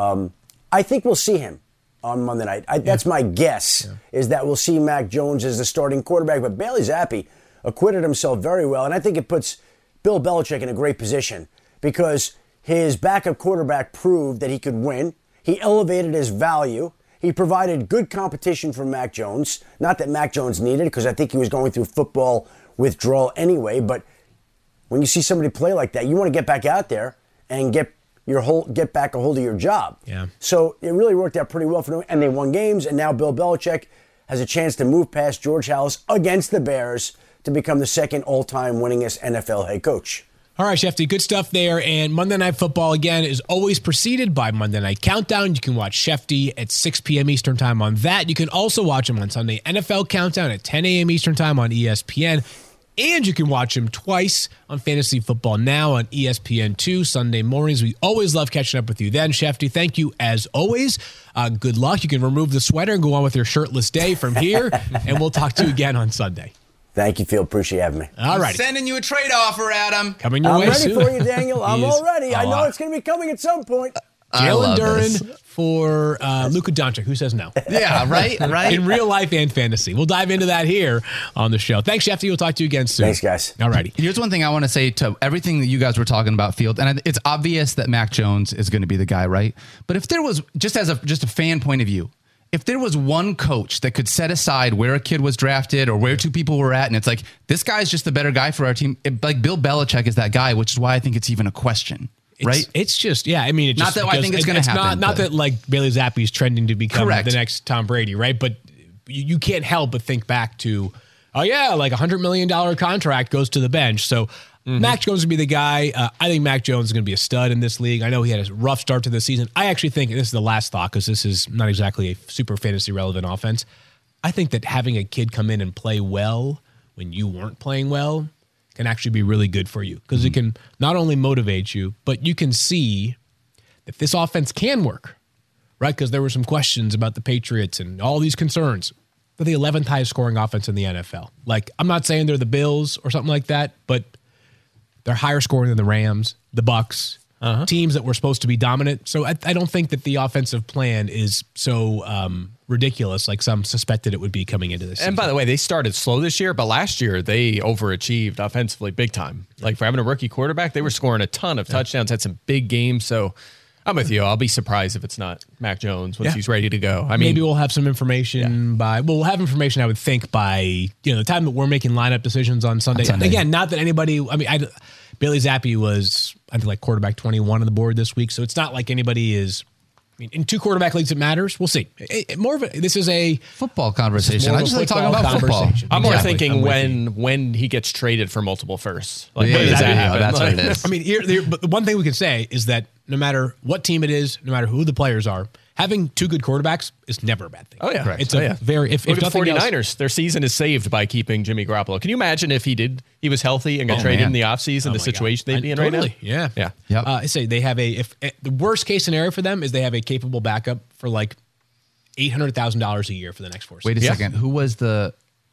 I think we'll see him on Monday night. That's my guess, is that we'll see Mac Jones as the starting quarterback. But Bailey Zappe acquitted himself very well. And I think it puts Bill Belichick in a great position because his backup quarterback proved that he could win. He elevated his value. He provided good competition for Mac Jones. Not that Mac Jones needed it, because I think he was going through football withdrawal anyway. But when you see somebody play like that, you want to get back out there and get back a hold of your job. Yeah. So it really worked out pretty well for them. And they won games. And now Bill Belichick has a chance to move past George Halas against the Bears to become the second all-time winningest NFL head coach. All right, Shefty, good stuff there. And Monday Night Football, again, is always preceded by Monday Night Countdown. You can watch Shefty at 6 p.m. Eastern Time on that. You can also watch him on Sunday NFL Countdown at 10 a.m. Eastern Time on ESPN. And you can watch him twice on Fantasy Football Now on ESPN2 Sunday mornings. We always love catching up with you then, Shefty. Thank you as always. Good luck. You can remove the sweater and go on with your shirtless day from here. And we'll talk to you again on Sunday. Thank you, Phil. Appreciate having me. All right. Sending you a trade offer, Adam. Coming your way soon. I'm ready for you, Daniel. I'm all ready. I know it's going to be coming at some point. Jalen Duren for Luka Doncic. Who says no? Yeah, right? In real life and fantasy. We'll dive into that here on the show. Thanks, Shefty. We'll talk to you again soon. Thanks, guys. All righty. Here's one thing I want to say to everything that you guys were talking about, Field, and it's obvious that Mac Jones is going to be the guy, right? But if there was, just a fan point of view, if there was one coach that could set aside where a kid was drafted or where 2 people were at, and it's like, this guy's just the better guy for our team, like Bill Belichick is that guy, which is why I think it's even a question, right? It's just, I mean, it's not that I think it's going to happen. Not that like Bailey Zappe is trending to become Correct. the next Tom Brady, right? But you can't help but think back to, like $100 million contract goes to the bench. So Mac Jones would be the guy. I think Mac Jones is going to be a stud in this league. I know he had a rough start to the season. I actually think, and this is the last thought because this is not exactly a super fantasy relevant offense. I think that having a kid come in and play well when you weren't playing well can actually be really good for you because it can not only motivate you, but you can see that this offense can work, right? Because there were some questions about the Patriots and all these concerns. They're the 11th highest scoring offense in the NFL. Like, I'm not saying they're the Bills or something like that, but they're higher scoring than the Rams, the Bucks, teams that were supposed to be dominant. So I don't think that the offensive plan is so ridiculous like some suspected it would be coming into this season. And by the way, they started slow this year, but last year they overachieved offensively big time. Like for having a rookie quarterback, they were scoring a ton of touchdowns, had some big games. So I'm with you. I'll be surprised if it's not Mac Jones once he's ready to go. I mean, maybe we'll have some information we'll have information, I would think, by the time that we're making lineup decisions on Sunday. Again, not that anybody, Bailey Zappe was, I think, like quarterback 21 on the board this week. So it's not like anybody is, in 2 quarterback leagues it matters. We'll see. This is a football conversation. I just like talking about football. I'm more thinking when he gets traded for multiple firsts. Like, when does that happen? That's what it is. But the one thing we can say is that no matter what team it is, no matter who the players are, having 2 good quarterbacks is never a bad thing. Oh, yeah. Correct. It's very, if Look at the 49ers. Else, their season is saved by keeping Jimmy Garoppolo. Can you imagine if he was healthy and got traded in the offseason, the situation they'd be in right now? Yeah. Yeah. Yep. I say they have the worst case scenario for them is they have a capable backup for like $800,000 a year for the next 4 seasons. Wait a second. Who was the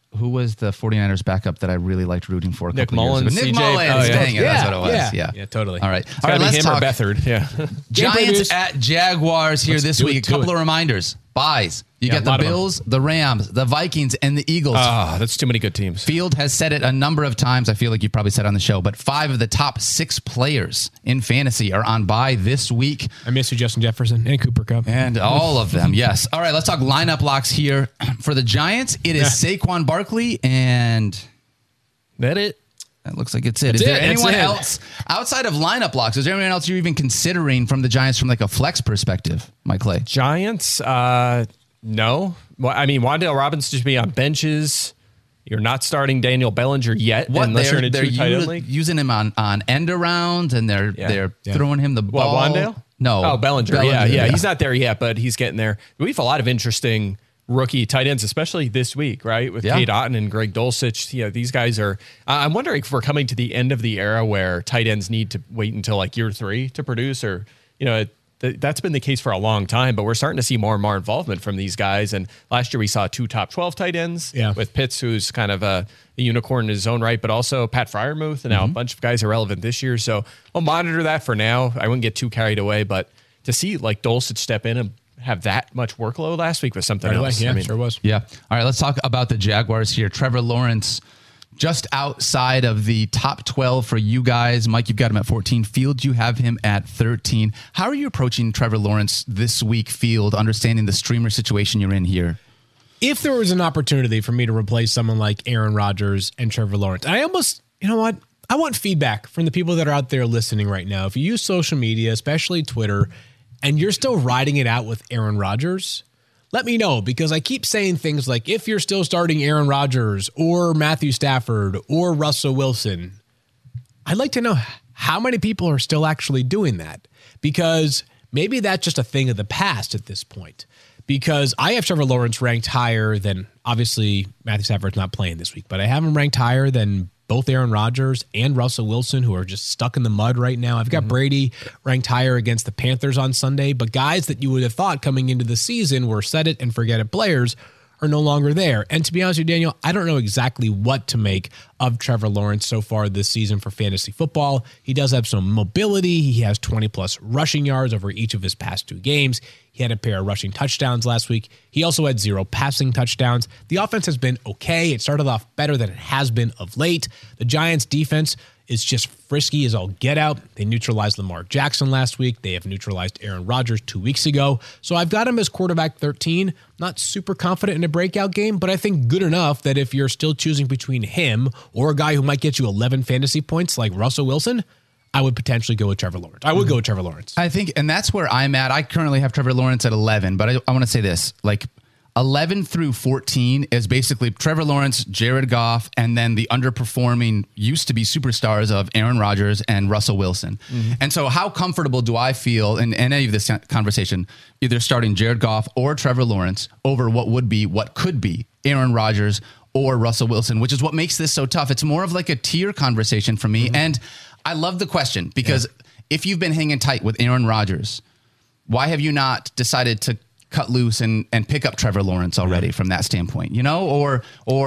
49ers backup that I really liked rooting for a couple Mullins, years ago? Nick CJ. Mullins. Dang it. That's what it was. Yeah, totally. All right. Let's Let's talk. talk. Beathard. Yeah. Giants at Jaguars here this week. A couple of reminders. buys. You get the Bills, the Rams, the Vikings, and the Eagles. That's too many good teams. Field has said it a number of times. I feel like you probably said it on the show, but 5 of the top 6 players in fantasy are on bye this week. I miss you, Justin Jefferson and Cooper Kupp. And all of them, yes. All right, let's talk lineup locks here. For the Giants, it is Saquon Barkley and... That it? That looks like it's it. Is there anyone else outside of lineup locks? Is there anyone else you're even considering from the Giants from like a flex perspective, Mike Clay? Giants? No. Well, I mean, Wan'Dale Robinson should be on benches. You're not starting Daniel Bellinger yet, unless you're in a 2-tight league. Using him on end arounds, and they're throwing him the ball. What, Wan'Dale? No. Oh, Bellinger. Yeah. He's not there yet, but he's getting there. We have a lot of interesting rookie tight ends, especially this week, right? With Cade Otton and Greg Dulcich. These guys are... I'm wondering if we're coming to the end of the era where tight ends need to wait until like year 3 to produce, or, that's been the case for a long time, but we're starting to see more and more involvement from these guys. And last year we saw 2 top 12 tight ends with Pitts, who's kind of a unicorn in his own right, but also Pat Freiermuth, and now a bunch of guys are relevant this year. So I'll monitor that for now. I wouldn't get too carried away, but to see like Dulcich step in and have that much workload last week was something else. Yeah, sure was. Yeah. All right, let's talk about the Jaguars here. Trevor Lawrence, just outside of the top 12 for you guys. Mike, you've got him at 14. Field, you have him at 13. How are you approaching Trevor Lawrence this week, Field, understanding the streamer situation you're in here? If there was an opportunity for me to replace someone like Aaron Rodgers and Trevor Lawrence, I almost, you know what? I want feedback from the people that are out there listening right now. If you use social media, especially Twitter, and you're still riding it out with Aaron Rodgers, let me know, because I keep saying things like, if you're still starting Aaron Rodgers or Matthew Stafford or Russell Wilson, I'd like to know how many people are still actually doing that, because maybe that's just a thing of the past at this point. Because I have Trevor Lawrence ranked higher than, obviously Matthew Stafford's not playing this week, but I have him ranked higher than both Aaron Rodgers and Russell Wilson, who are just stuck in the mud right now. I've got Brady ranked higher against the Panthers on Sunday, but guys that you would have thought coming into the season were set it and forget it players are no longer there. And to be honest with you, Daniel, I don't know exactly what to make of Trevor Lawrence so far this season for fantasy football. He does have some mobility. He has 20-plus rushing yards over each of his past 2 games. He had a pair of rushing touchdowns last week. He also had 0 passing touchdowns. The offense has been okay. It started off better than it has been of late. The Giants' defense is just frisky as all get out. They neutralized Lamar Jackson last week. They have neutralized Aaron Rodgers 2 weeks ago. So I've got him as quarterback 13. Not super confident in a breakout game, but I think good enough that if you're still choosing between him or a guy who might get you 11 fantasy points like Russell Wilson, I would potentially go with Trevor Lawrence. I would go with Trevor Lawrence. I think, and that's where I'm at. I currently have Trevor Lawrence at 11, but I want to say this, like 11 through 14 is basically Trevor Lawrence, Jared Goff, and then the underperforming used to be superstars of Aaron Rodgers and Russell Wilson. And so how comfortable do I feel in any of this conversation, either starting Jared Goff or Trevor Lawrence over what could be Aaron Rodgers or Russell Wilson, which is what makes this so tough. It's more of like a tier conversation for me. And I love the question, because if you've been hanging tight with Aaron Rodgers, why have you not decided to cut loose and pick up Trevor Lawrence already from that standpoint, or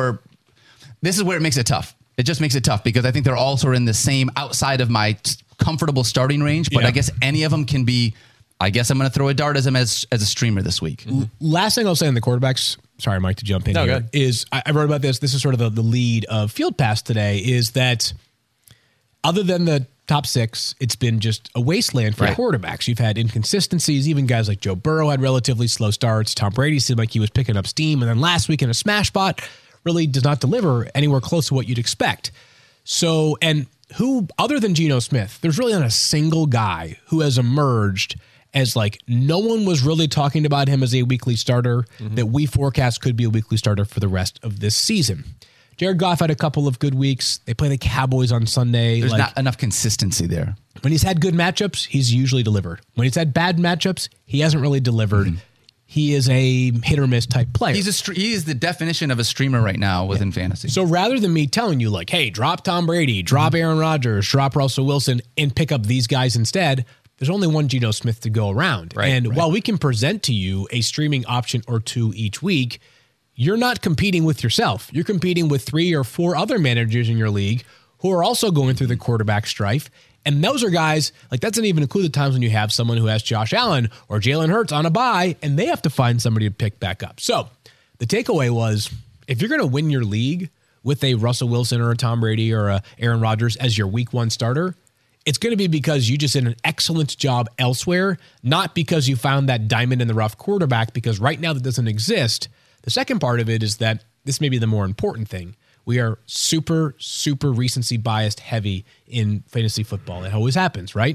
this is where it makes it tough. It just makes it tough because I think they're all sort of in the same outside of my comfortable starting range, but I guess any of them can be, I guess I'm going to throw a dart as a streamer this week. Last thing I'll say on the quarterbacks, sorry, Mike, to jump in here, is I wrote about this. This is sort of the lead of Field Pass today, is that other than the top 6, it's been just a wasteland for quarterbacks. You've had inconsistencies. Even guys like Joe Burrow had relatively slow starts. Tom Brady seemed like he was picking up steam. And then last week in a smash spot really does not deliver anywhere close to what you'd expect. So, and who, other than Geno Smith, there's really not a single guy who has emerged as like no one was really talking about him as a weekly starter that we forecast could be a weekly starter for the rest of this season. Jared Goff had a couple of good weeks. They play the Cowboys on Sunday. There's not enough consistency there. When he's had good matchups, he's usually delivered. When he's had bad matchups, he hasn't really delivered. He is a hit or miss type player. He is the definition of a streamer right now within fantasy. So rather than me telling you like, hey, drop Tom Brady, drop Aaron Rodgers, drop Russell Wilson, and pick up these guys instead, there's only one Geno Smith to go around. While we can present to you a streaming option or 2 each week, you're not competing with yourself. You're competing with 3 or 4 other managers in your league who are also going through the quarterback strife. And those are guys, like that doesn't even include the times when you have someone who has Josh Allen or Jalen Hurts on a bye, and they have to find somebody to pick back up. So the takeaway was, if you're going to win your league with a Russell Wilson or a Tom Brady or a Aaron Rodgers as your week 1 starter, it's going to be because you just did an excellent job elsewhere, not because you found that diamond in the rough quarterback, because right now that doesn't exist. The second part of it is that this may be the more important thing. We are super, super recency biased heavy in fantasy football. It always happens, right?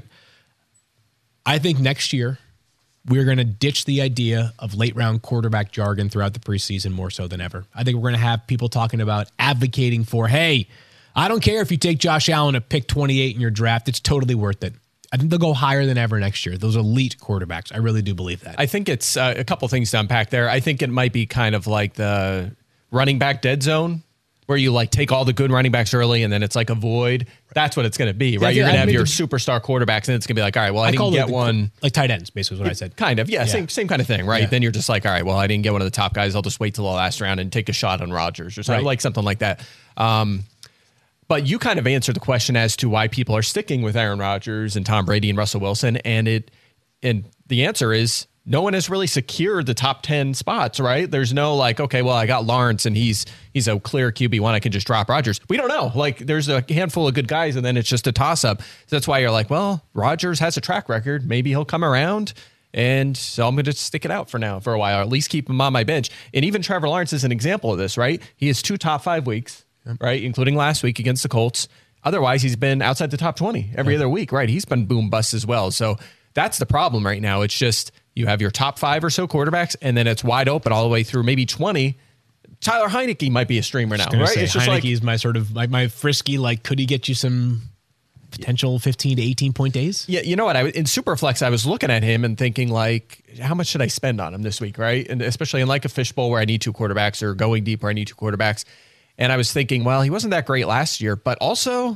I think next year we're going to ditch the idea of late round quarterback jargon throughout the preseason more so than ever. I think we're going to have people talking about advocating for, hey, I don't care if you take Josh Allen at pick 28 in your draft. It's totally worth it. I think they'll go higher than ever next year. Those elite quarterbacks. I really do believe that. I think it's a couple things to unpack there. I think it might be kind of like the running back dead zone, where you like take all the good running backs early and then it's like a void. That's what it's going to be, right? You're going to have your superstar quarterbacks and it's going to be like, all right, well, I didn't get one. Like tight ends, basically is what I said. Kind of, yeah. Same kind of thing, right? Yeah. Then you're just like, all right, well, I didn't get one of the top guys. I'll just wait till the last round and take a shot on Rodgers or something, like something like that. But you kind of answered the question as to why people are sticking with Aaron Rodgers and Tom Brady and Russell Wilson. And the answer is, no one has really secured the top 10 spots, right? There's no like, okay, well, I got Lawrence and he's a clear QB1. I can just drop Rodgers. We don't know. Like, there's a handful of good guys and then it's just a toss up. So that's why you're like, well, Rodgers has a track record. Maybe he'll come around. And so I'm going to stick it out for now for a while, or at least keep him on my bench. And even Trevor Lawrence is an example of this, right? He has 2 top 5 weeks, right? Including last week against the Colts. Otherwise, he's been outside the top 20 every other week, right? He's been boom bust as well. So that's the problem right now. It's just, you have your top 5 or so quarterbacks, and then it's wide open all the way through maybe 20. Tyler Heineke might be a streamer now, right? It's just Heineke's my sort of my frisky, like, could he get you some potential 15 to 18 point days? Yeah, you know what? In Superflex, I was looking at him and thinking, like, how much should I spend on him this week, right? And especially in like a fishbowl where I need 2 quarterbacks, or going deep where I need 2 quarterbacks. And I was thinking, well, he wasn't that great last year, but also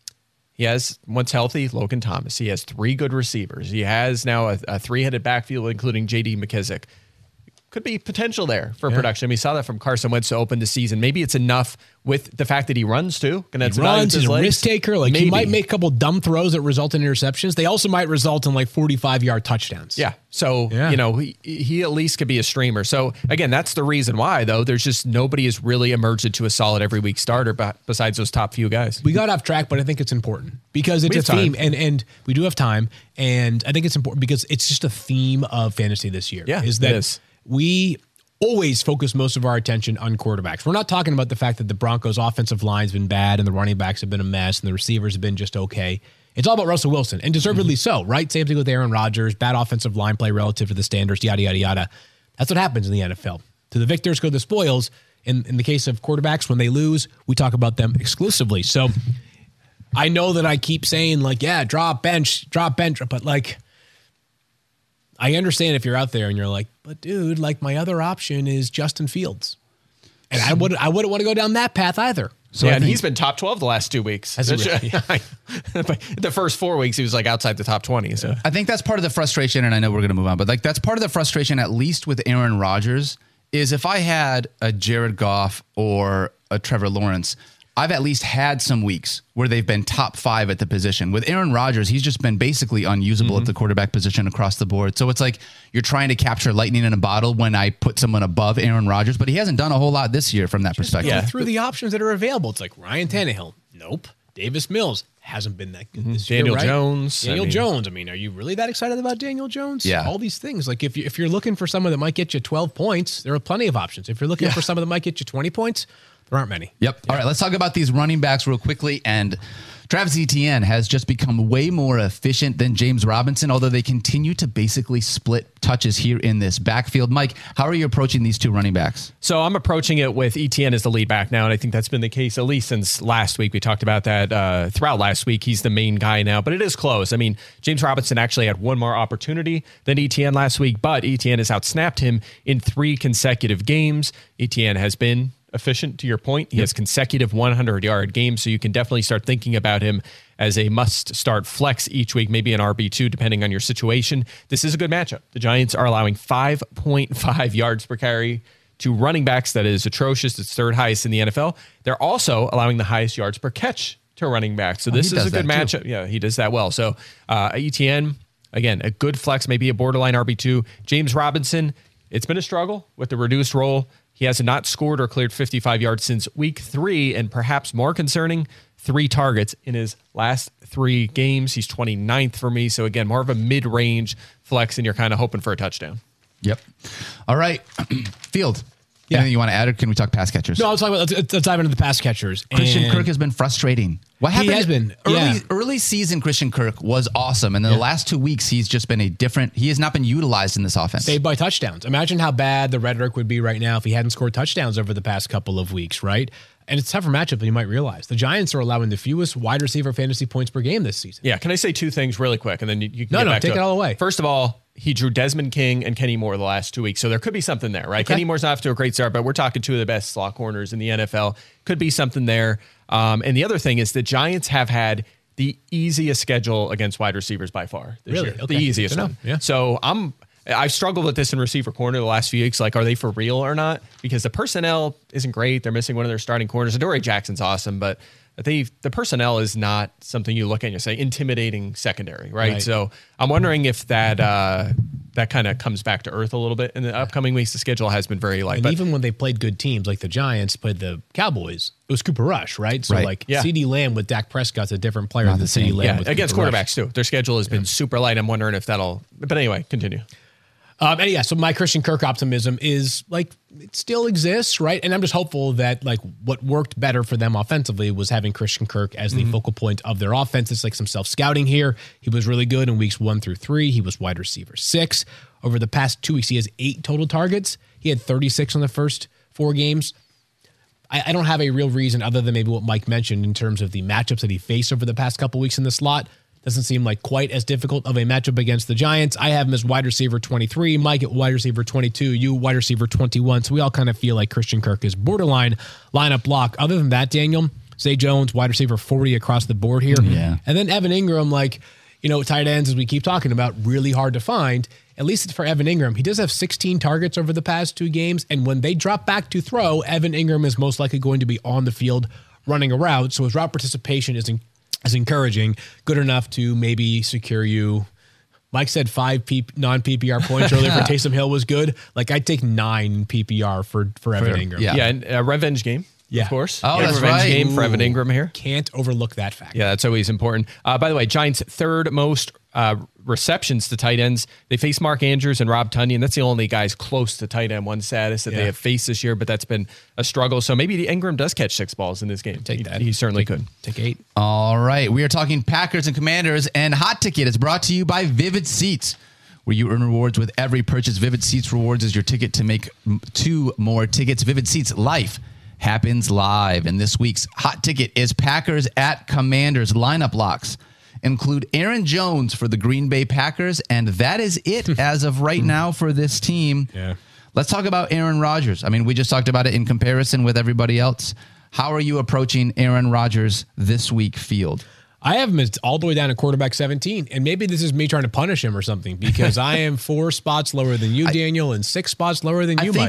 he has, once healthy, Logan Thomas. He has 3 good receivers. He has now a 3-headed backfield, including J.D. McKissick. Could be potential there for production. We saw that from Carson Wentz to open the season. Maybe it's enough with the fact that he runs too. And that's he's a risk taker. Like, he might make a couple dumb throws that result in interceptions. They also might result in like 45-yard touchdowns. Yeah. So, you know, he at least could be a streamer. So again, that's the reason why, though. There's just nobody has really emerged into a solid every week starter besides those top few guys. We got off track, but I think it's important because it's a theme, and we do have time. And I think it's important because it's just a theme of fantasy this year. Yeah, is that we always focus most of our attention on quarterbacks. We're not talking about the fact that the Broncos' offensive line's been bad and the running backs have been a mess and the receivers have been just okay. It's all about Russell Wilson, and deservedly so, right? Same thing with Aaron Rodgers, bad offensive line play relative to the standards, yada, yada, yada. That's what happens in the NFL. To the victors go the spoils. In the case of quarterbacks, when they lose, we talk about them exclusively. So I know that I keep saying, like, yeah, drop bench, but like, I understand if you're out there and you're like, but dude, like, my other option is Justin Fields. And I wouldn't want to go down that path either. So yeah, and he's been top 12 the last 2 weeks. The first 4 weeks, he was like outside the top 20. So I think that's part of the frustration, and I know we're going to move on, but like, that's part of the frustration, at least with Aaron Rodgers, is if I had a Jared Goff or a Trevor Lawrence, I've at least had some weeks where they've been top 5 at the position. With Aaron Rodgers, he's just been basically unusable at the quarterback position across the board. So it's like you're trying to capture lightning in a bottle when I put someone above Aaron Rodgers, but he hasn't done a whole lot this year from that perspective. Yeah, through the options that are available. It's like Ryan Tannehill. Nope. Davis Mills hasn't been that good this year, right? Daniel Jones. I mean, are you really that excited about Daniel Jones? Yeah. All these things. Like, if you're looking for someone that might get you 12 points, there are plenty of options. If you're looking for someone that might get you 20 points, there aren't many. Yep. All right, let's talk about these running backs real quickly. And Travis Etienne has just become way more efficient than James Robinson, although they continue to basically split touches here in this backfield. Mike, how are you approaching these 2 running backs? So I'm approaching it with Etienne as the lead back now, and I think that's been the case at least since last week. We talked about that throughout last week. He's the main guy now, but it is close. I mean, James Robinson actually had one more opportunity than Etienne last week, but Etienne has outsnapped him in 3 consecutive games. Etienne has been efficient, to your point. He has consecutive 100-yard games, so you can definitely start thinking about him as a must-start flex each week, maybe an RB2, depending on your situation. This is a good matchup. The Giants are allowing 5.5 yards per carry to running backs. That is atrocious. It's 3rd highest in the NFL. They're also allowing the highest yards per catch to running back. So this is a good matchup. Yeah, he does that well. So ETN, again, a good flex, maybe a borderline RB2. James Robinson, it's been a struggle with the reduced role. He has not scored or cleared 55 yards since week 3, and perhaps more concerning, 3 targets in his last 3 games. He's 29th for me. So again, more of a mid-range flex, and you're kind of hoping for a touchdown. Yep. All right. Field. Yeah. Anything you want to add, or can we talk pass catchers? No, let's dive into the pass catchers. Christian Kirk has been frustrating. What happened? He has been. Early season Christian Kirk was awesome, and then the last 2 weeks he's just been he has not been utilized in this offense. Saved by touchdowns. Imagine how bad the rhetoric would be right now if he hadn't scored touchdowns over the past couple of weeks, right? And it's a tougher matchup than you might realize. The Giants are allowing the fewest wide receiver fantasy points per game this season. Yeah, can I say 2 things really quick, and then you can get back take to it all away. First of all, he drew Desmond King and Kenny Moore the last 2 weeks, so there could be something there, right? Okay. Kenny Moore's off to a great start, but we're talking 2 of the best slot corners in the NFL. Could be something there. And the other thing is the Giants have had the easiest schedule against wide receivers by far this year. Okay. The easiest one. Yeah. So I've strrouged with this in receiver corner the last few weeks. Like, are they for real or not? Because the personnel isn't great. They're missing one of their starting corners. Adoree Jackson's awesome, but the personnel is not something you look at and you say intimidating secondary, right? So I'm wondering if that kind of comes back to earth a little bit in the upcoming weeks. The schedule has been very light. And even when they played good teams, like the Giants played the Cowboys, it was Cooper Rush, right? So CeeDee Lamb with Dak Prescott's a different player than CeeDee Lamb with against Cooper quarterbacks Rush. too. Their schedule has been super light. I'm wondering if that'll. But anyway, continue. So my Christian Kirk optimism is like it still exists, right? And I'm just hopeful that like what worked better for them offensively was having Christian Kirk as the focal point of their offense. It's like some self-scouting here. He was really good in weeks 1 through 3. He was wide receiver 6. Over the past 2 weeks, he has 8 total targets. He had 36 on the first 4 games. I don't have a real reason other than maybe what Mike mentioned in terms of the matchups that he faced over the past couple weeks in the slot. Doesn't seem like quite as difficult of a matchup against the Giants. I have him as wide receiver 23, Mike at wide receiver 22, you wide receiver 21. So we all kind of feel like Christian Kirk is borderline lineup block. Other than that, Daniel, Zay Jones, wide receiver 40 across the board here. Yeah. And then Evan Ingram, tight ends, as we keep talking about, really hard to find. At least for Evan Ingram, he does have 16 targets over the past 2 games. And when they drop back to throw, Evan Ingram is most likely going to be on the field running a route. So his route participation is encouraging, good enough to maybe secure you. Mike said 5 non-PPR points earlier for Taysom Hill was good. Like I'd take 9 PPR for Evan Ingram. Yeah, and a revenge game, of course. Oh, that's revenge right. game for Evan Ingram here. Can't overlook that fact. Yeah, that's always important. By the way, Giants' 3rd most receptions to tight ends. They face Mark Andrews and Rob Tonyan. That's the only guys close to tight end 1 status that they have faced this year, but that's been a struggle. So maybe the Ingram does catch 6 balls in this game. Take that. He certainly could. Take 8. All right. We are talking Packers and Commanders, and Hot Ticket is brought to you by Vivid Seats, where you earn rewards with every purchase. Vivid Seats Rewards is your ticket to make 2 more tickets. Vivid Seats, life happens live. And this week's Hot Ticket is Packers at Commanders. Lineup locks include Aaron Jones for the Green Bay Packers, and that is it as of right now for this team. Yeah. Let's talk about Aaron Rodgers. I mean, we just talked about it in comparison with everybody else. How are you approaching Aaron Rodgers this week, Field? I have him all the way down to quarterback 17, and maybe this is me trying to punish him or something because I am 4 spots lower than you, Daniel, and 6 spots lower than you, Mike.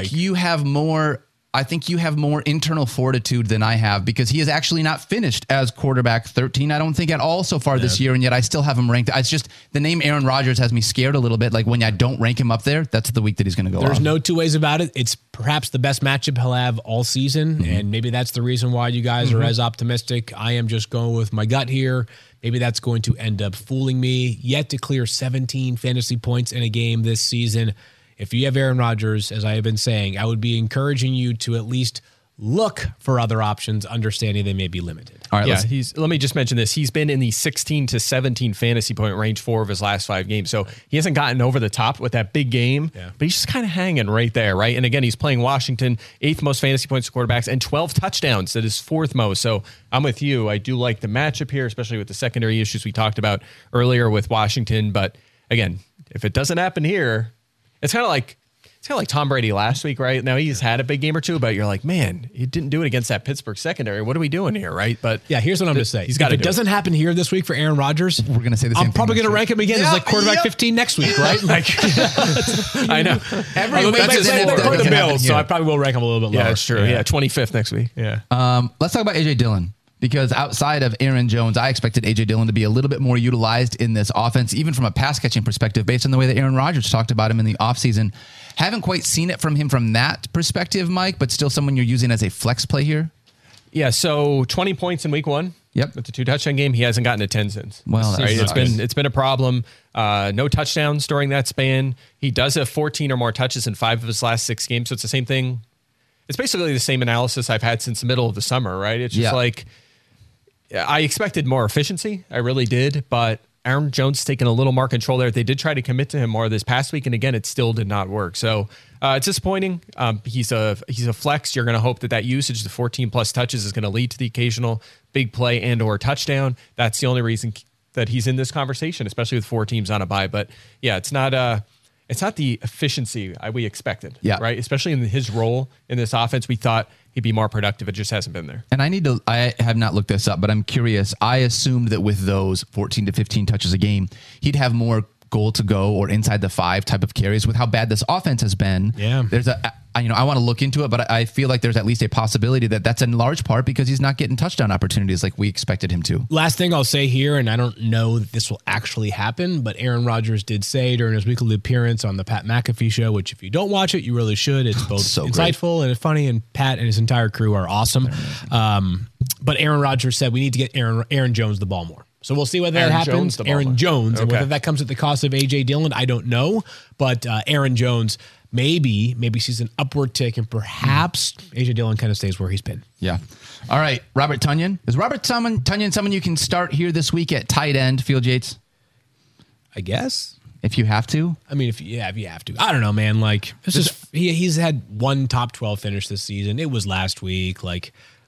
I think you have more internal fortitude than I have because he has actually not finished as quarterback 13. I don't think at all so far this year, and yet I still have him ranked. It's just the name Aaron Rodgers has me scared a little bit. Like when I don't rank him up there, that's the week that he's going to go off. There's no 2 ways about it. It's perhaps the best matchup he'll have all season, and maybe that's the reason why you guys are as optimistic. I am just going with my gut here. Maybe that's going to end up fooling me. Yet to clear 17 fantasy points in a game this season. If you have Aaron Rodgers, as I have been saying, I would be encouraging you to at least look for other options, understanding they may be limited. All right, let me just mention this. He's been in the 16 to 17 fantasy point range 4 of his last 5 games. So he hasn't gotten over the top with that big game, but he's just kind of hanging right there, right? And again, he's playing Washington, 8th most fantasy points to quarterbacks, and 12 touchdowns. That is 4th most. So I'm with you. I do like the matchup here, especially with the secondary issues we talked about earlier with Washington. But again, if it doesn't happen here, it's kind of like Tom Brady last week, right? Now he's had a big game or 2, but you're like, man, he didn't do it against that Pittsburgh secondary. What are we doing here, right? But yeah, here's what I'm going to say. If it doesn't happen here this week for Aaron Rodgers, we're going to say the same thing. I'm probably going to rank him again as like quarterback 15 next week, right? Like, I know. Every week that's for the Bills, so I probably will rank him a little bit lower. Yeah, that's true. Yeah, 25th next week. Yeah. Let's talk about AJ Dillon. Because outside of Aaron Jones, I expected A.J. Dillon to be a little bit more utilized in this offense, even from a pass catching perspective, based on the way that Aaron Rodgers talked about him in the offseason. Haven't quite seen it from him from that perspective, Mike, but still someone you're using as a flex play here. Yeah, so 20 points in week 1. Yep. With the 2 touchdown game, he hasn't gotten a 10 since. Well, right? It's been a problem. No touchdowns during that span. He does have 14 or more touches in 5 of his last 6 games, so it's the same thing. It's basically the same analysis I've had since the middle of the summer, right? It's just like I expected more efficiency. I really did, but Aaron Jones taking a little more control there. They did try to commit to him more this past week, and again, it still did not work. So it's disappointing. He's a flex. You're going to hope that usage, the 14 plus touches, is going to lead to the occasional big play and or touchdown. That's the only reason that he's in this conversation, especially with 4 teams on a bye. But yeah, it's not the efficiency we expected. Yeah. Right. Especially in his role in this offense, we thought he'd be more productive. It just hasn't been there. And I have not looked this up, but I'm curious. I assumed that with those 14 to 15 touches a game, he'd have more goal to go or inside the 5 type of carries. With how bad this offense has been, there's I want to look into it, but I feel like there's at least a possibility that that's in large part because he's not getting touchdown opportunities like we expected him to. Last thing I'll say here, and I don't know that this will actually happen, but Aaron Rodgers did say during his weekly appearance on the Pat McAfee show, which if you don't watch it, you really should. It's both insightful and funny, and Pat and his entire crew are awesome. But Aaron Rodgers said we need to get Aaron Jones the ball more. So we'll see whether that happens. Aaron Jones, and whether that comes at the cost of A.J. Dillon, I don't know. But Aaron Jones maybe sees an upward tick, and perhaps A.J. Dillon kind of stays where he's been. Yeah. All right, Robert Tonyan. Is Robert Tonyan someone you can start here this week at tight end, Field Yates? I guess. If you have to? I mean, if you have to. I don't know, man. Like, he's had one top 12 finish this season. It was last week. Like,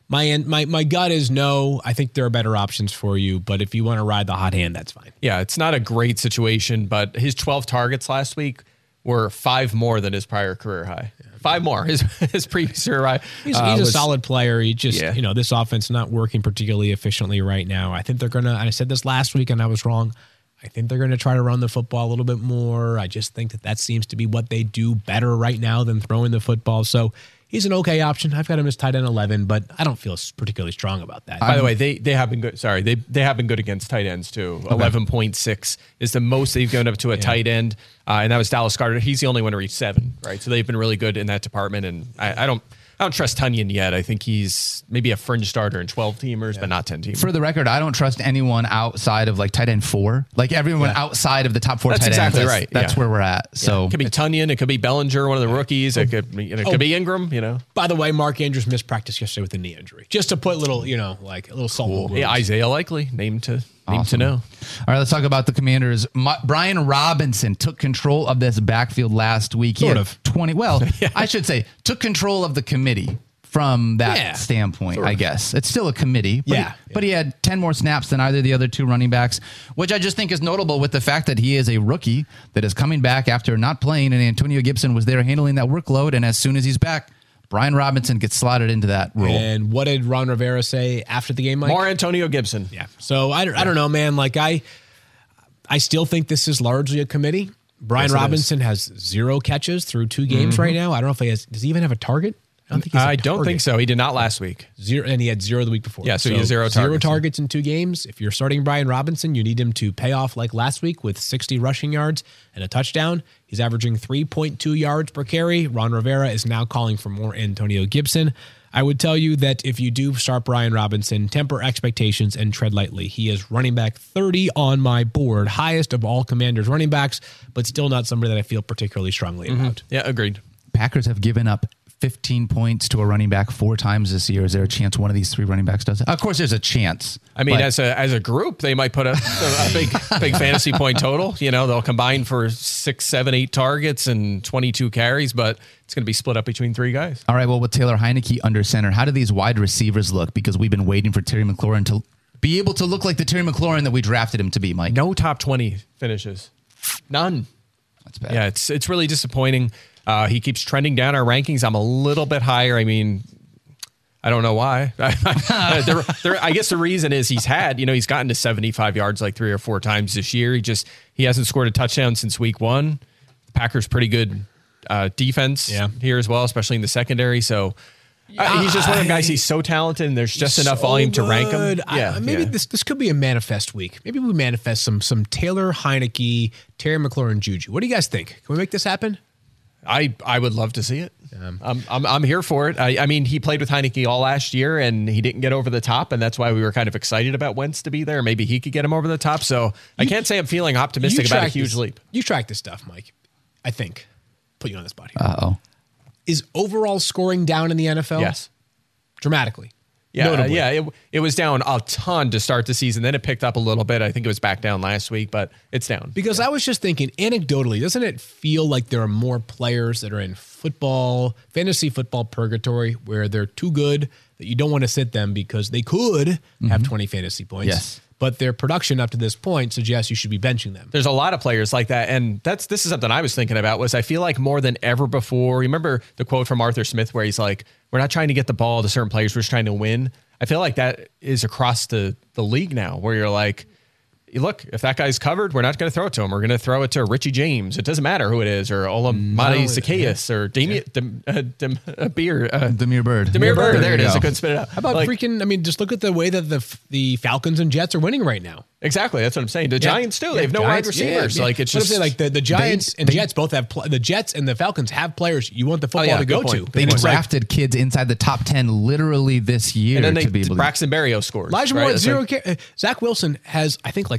my gut is no. I think there are better options for you, but if you want to ride the hot hand, that's fine. Yeah, it's not a great situation, but his 12 targets last week were 5 more than his prior career high. 5 more. His previous career high. He's a solid player. He just, this offense is not working particularly efficiently right now. I think they're going to, I said this last week and I was wrong. I think they're going to try to run the football a little bit more. I just think that seems to be what they do better right now than throwing the football. So he's an okay option. I've got him as tight end 11, but I don't feel particularly strong about that. By the way, they have been good. Sorry, they have been good against tight ends too. 11.6 is the most they've given up to a tight end, and that was Dallas Goedert. He's the only one to reach 7. Right, so they've been really good in that department. And I don't trust Tonyan yet. I think he's maybe a fringe starter in 12 teamers, but not 10 teamers. For the record, I don't trust anyone outside of like tight end 4. Like everyone outside of the top 4 That's tight exactly ends. Right. That's where we're at. So it could be Tonyan, it could be Bellinger, one of the rookies. It could be Ingram. By the way, Mark Andrews missed practice yesterday with a knee injury. Just to put little, like a little salt. Cool. Yeah, Isaiah Likely, name to know. All right, let's talk about the Commanders. Brian Robinson took control of this backfield last week. Sort of. 20. Well, I should say took control of the committee. From that standpoint, I guess. It's still a committee. But he had 10 more snaps than either of the other 2 running backs, which I just think is notable with the fact that he is a rookie that is coming back after not playing, and Antonio Gibson was there handling that workload, and as soon as he's back, Brian Robinson gets slotted into that role. And what did Ron Rivera say after the game, Mike? More Antonio Gibson. Yeah. So I don't know, man. Like I still think this is largely a committee. Brian Robinson has 0 catches through 2 games right now. I don't know if he has. Does he even have a target? I don't think so. He did not last week. 0, and he had 0 the week before. Yeah, so he has 0 targets. 0 targets in 2 games. If you're starting Brian Robinson, you need him to pay off like last week with 60 rushing yards and a touchdown. He's averaging 3.2 yards per carry. Ron Rivera is now calling for more Antonio Gibson. I would tell you that if you do start Brian Robinson, temper expectations and tread lightly. He is running back 30 on my board, highest of all Commanders running backs, but still not somebody that I feel particularly strongly about. Yeah, agreed. Packers have given up 15 points to a running back 4 times this year. Is there a chance one of these 3 running backs does it? Of course, there's a chance. I mean, as a group, they might put a big fantasy point total. They'll combine for 6, 7, 8 targets and 22 carries, but it's going to be split up between 3 guys. All right. Well, with Taylor Heineke under center, how do these wide receivers look? Because we've been waiting for Terry McLaurin to be able to look like the Terry McLaurin that we drafted him to be, Mike. No top 20 finishes. None. That's bad. Yeah, it's really disappointing. He keeps trending down our rankings. I'm a little bit higher. I mean, I don't know why. I guess the reason is he's gotten to 75 yards like 3 or 4 times this year. He hasn't scored a touchdown since week 1. The Packers pretty good defense here as well, especially in the secondary. So He's just one of the guys. He's so talented, and there's just enough volume to rank him. Maybe this could be a manifest week. Maybe we manifest some Taylor Heineke, Terry McLaurin, Juju. What do you guys think? Can we make this happen? I would love to see it. I'm here for it. I mean, he played with Heineke all last year, and he didn't get over the top, and that's why we were kind of excited about Wentz to be there. Maybe he could get him over the top. So I can't say I'm feeling optimistic about a huge leap. You track this stuff, Mike. I think. Put you on the spot here. Uh-oh. Is overall scoring down in the NFL? Yes. Dramatically. Yeah, it was down a ton to start the season. Then it picked up a little bit. I think it was back down last week, but it's down. Because I was just thinking, anecdotally, doesn't it feel like there are more players that are in football, fantasy football purgatory, where they're too good that you don't want to sit them because they could have 20 fantasy points? Yes. But their production up to this point suggests you should be benching them. There's a lot of players like that, and this is something I was thinking about. Was I feel like more than ever before. Remember the quote from Arthur Smith where he's like, "We're not trying to get the ball to certain players; we're just trying to win." I feel like that is across the league now, where you're like, look, if that guy's covered, we're not going to throw it to him. We're going to throw it to Richie James. It doesn't matter who it is, or Olamide Zacchaeus, or Demir Bird. Demir Bird. There it is. I couldn't spit it out. How about just look at the way that the Falcons and Jets are winning right now. Exactly. That's what I'm saying. The Giants too. They have no wide receivers. Like it's just like the Giants and Jets both have the Jets and the Falcons have players you want the football to go to. They drafted kids inside the top 10 literally this year. And then Braxton Berrios scores. Elijah Moore at 0. Zach Wilson has, I think, like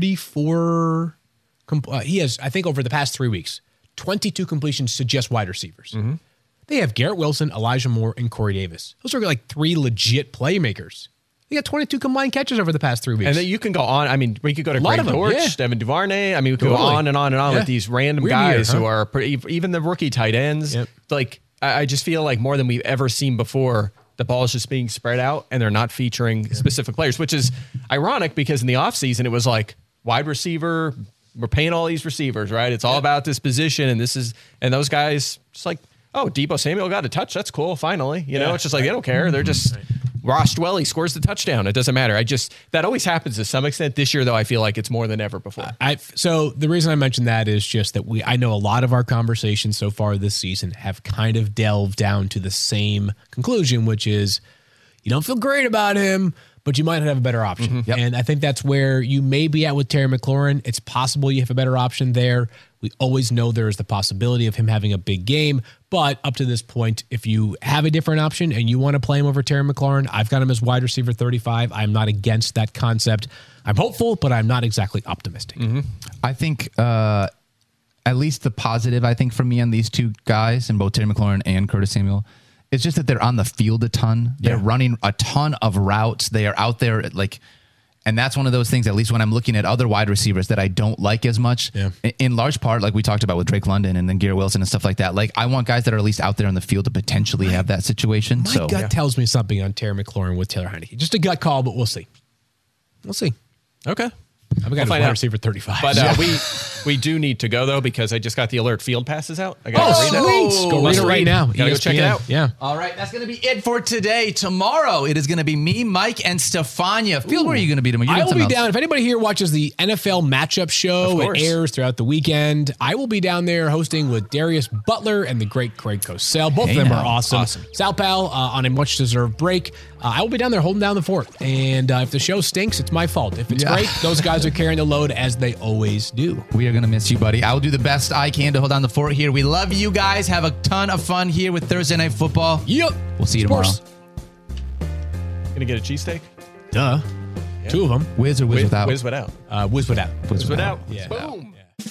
34. He has, I think, over the past 3 weeks, 22 completions to just wide receivers. Mm-hmm. They have Garrett Wilson, Elijah Moore, and Corey Davis. Those are like 3 legit playmakers. They got 22 combined catches over the past 3 weeks. And then you can go on. I mean, we could go to Greg Dortch, Devin Duvernay. I mean, we could go on and on and on with these random guys who are even the rookie tight ends. Yep. Like, I just feel like more than we've ever seen before, the ball is just being spread out and they're not featuring specific players, which is ironic because in the offseason, it was like wide receiver. We're paying all these receivers, right? It's all about this position. And those guys just like, oh, Deebo Samuel got a touch. That's cool. Finally, you know, it's just like, they don't care. They're just Ross Dwelly scores the touchdown. It doesn't matter. That always happens to some extent. This year, though, I feel like it's more than ever before. So the reason I mentioned that is just that I know a lot of our conversations so far this season have kind of delved down to the same conclusion, which is you don't feel great about him, but you might have a better option. Mm-hmm. Yep. And I think that's where you may be at with Terry McLaurin. It's possible you have a better option there. We always know there is the possibility of him having a big game. But up to this point, if you have a different option and you want to play him over Terry McLaurin, I've got him as wide receiver 35. I'm not against that concept. I'm hopeful, but I'm not exactly optimistic. Mm-hmm. I think at least the positive, I think, for me on these two guys, and both Terry McLaurin and Curtis Samuel, it's just that they're on the field a ton. They're running a ton of routes. They are out there and that's one of those things, at least when I'm looking at other wide receivers that I don't like as much, in large part, like we talked about with Drake London and then Garrett Wilson and stuff like that. Like, I want guys that are at least out there on the field to potentially have that situation. My gut tells me something on Terry McLaurin with Taylor Heineke. Just a gut call, but we'll see. Okay. I've got a wide receiver 35. But we do need to go, though, because I just got the alert field passes out. I got sweet. Go read it right now. Gotta go check it out. Yeah. All right. That's going to be it for today. Tomorrow, it is going to be me, Mike, and Stefania. Field, where are you going to be tomorrow? I will be down. If anybody here watches the NFL matchup show, it airs throughout the weekend. I will be down there hosting with Darius Butler and the great Craig Cosell. Both of them are awesome. Sal Pal on a much-deserved break. I will be down there holding down the fort. And if the show stinks, it's my fault. If it's great, those guys are carrying the load as they always do. We are going to miss you, buddy. I will do the best I can to hold down the fort here. We love you guys. Have a ton of fun here with Thursday Night Football. Yep. We'll see you tomorrow. Gonna get a cheesesteak? Duh. Yeah. 2 of them. Whiz or whiz without? Whiz without. Whiz without. Whiz without. Yeah. Boom.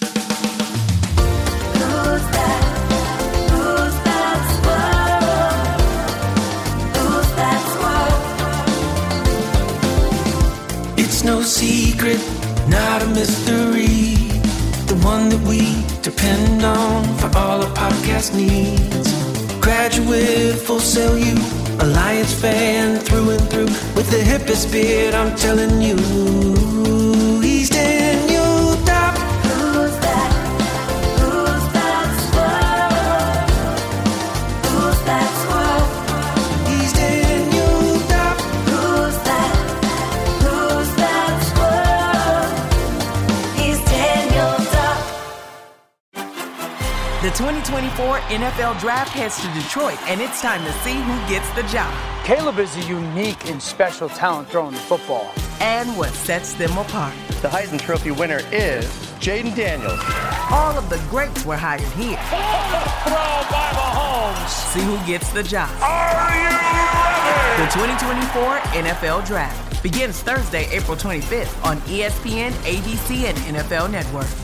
It's no secret, not a mystery. The one that we depend on for all our podcast needs. Graduate, Full Sail U, Alliance fan through and through. With the hippest beard, I'm telling you, he's Daniel Dopp. Who's that? Who's that squirrel? Who's that squirrel? He's Daniel Dopp. Who's that? Who's that squirrel? He's Daniel Dopp. The 2024 NFL Draft heads to Detroit, and it's time to see who gets the job. Caleb is a unique and special talent throwing the football. And what sets them apart. The Heisman Trophy winner is Jaden Daniels. All of the greats were hired here. Throw by Mahomes. See who gets the job. Are you ready? The 2024 NFL Draft begins Thursday, April 25th on ESPN, ABC, and NFL Network.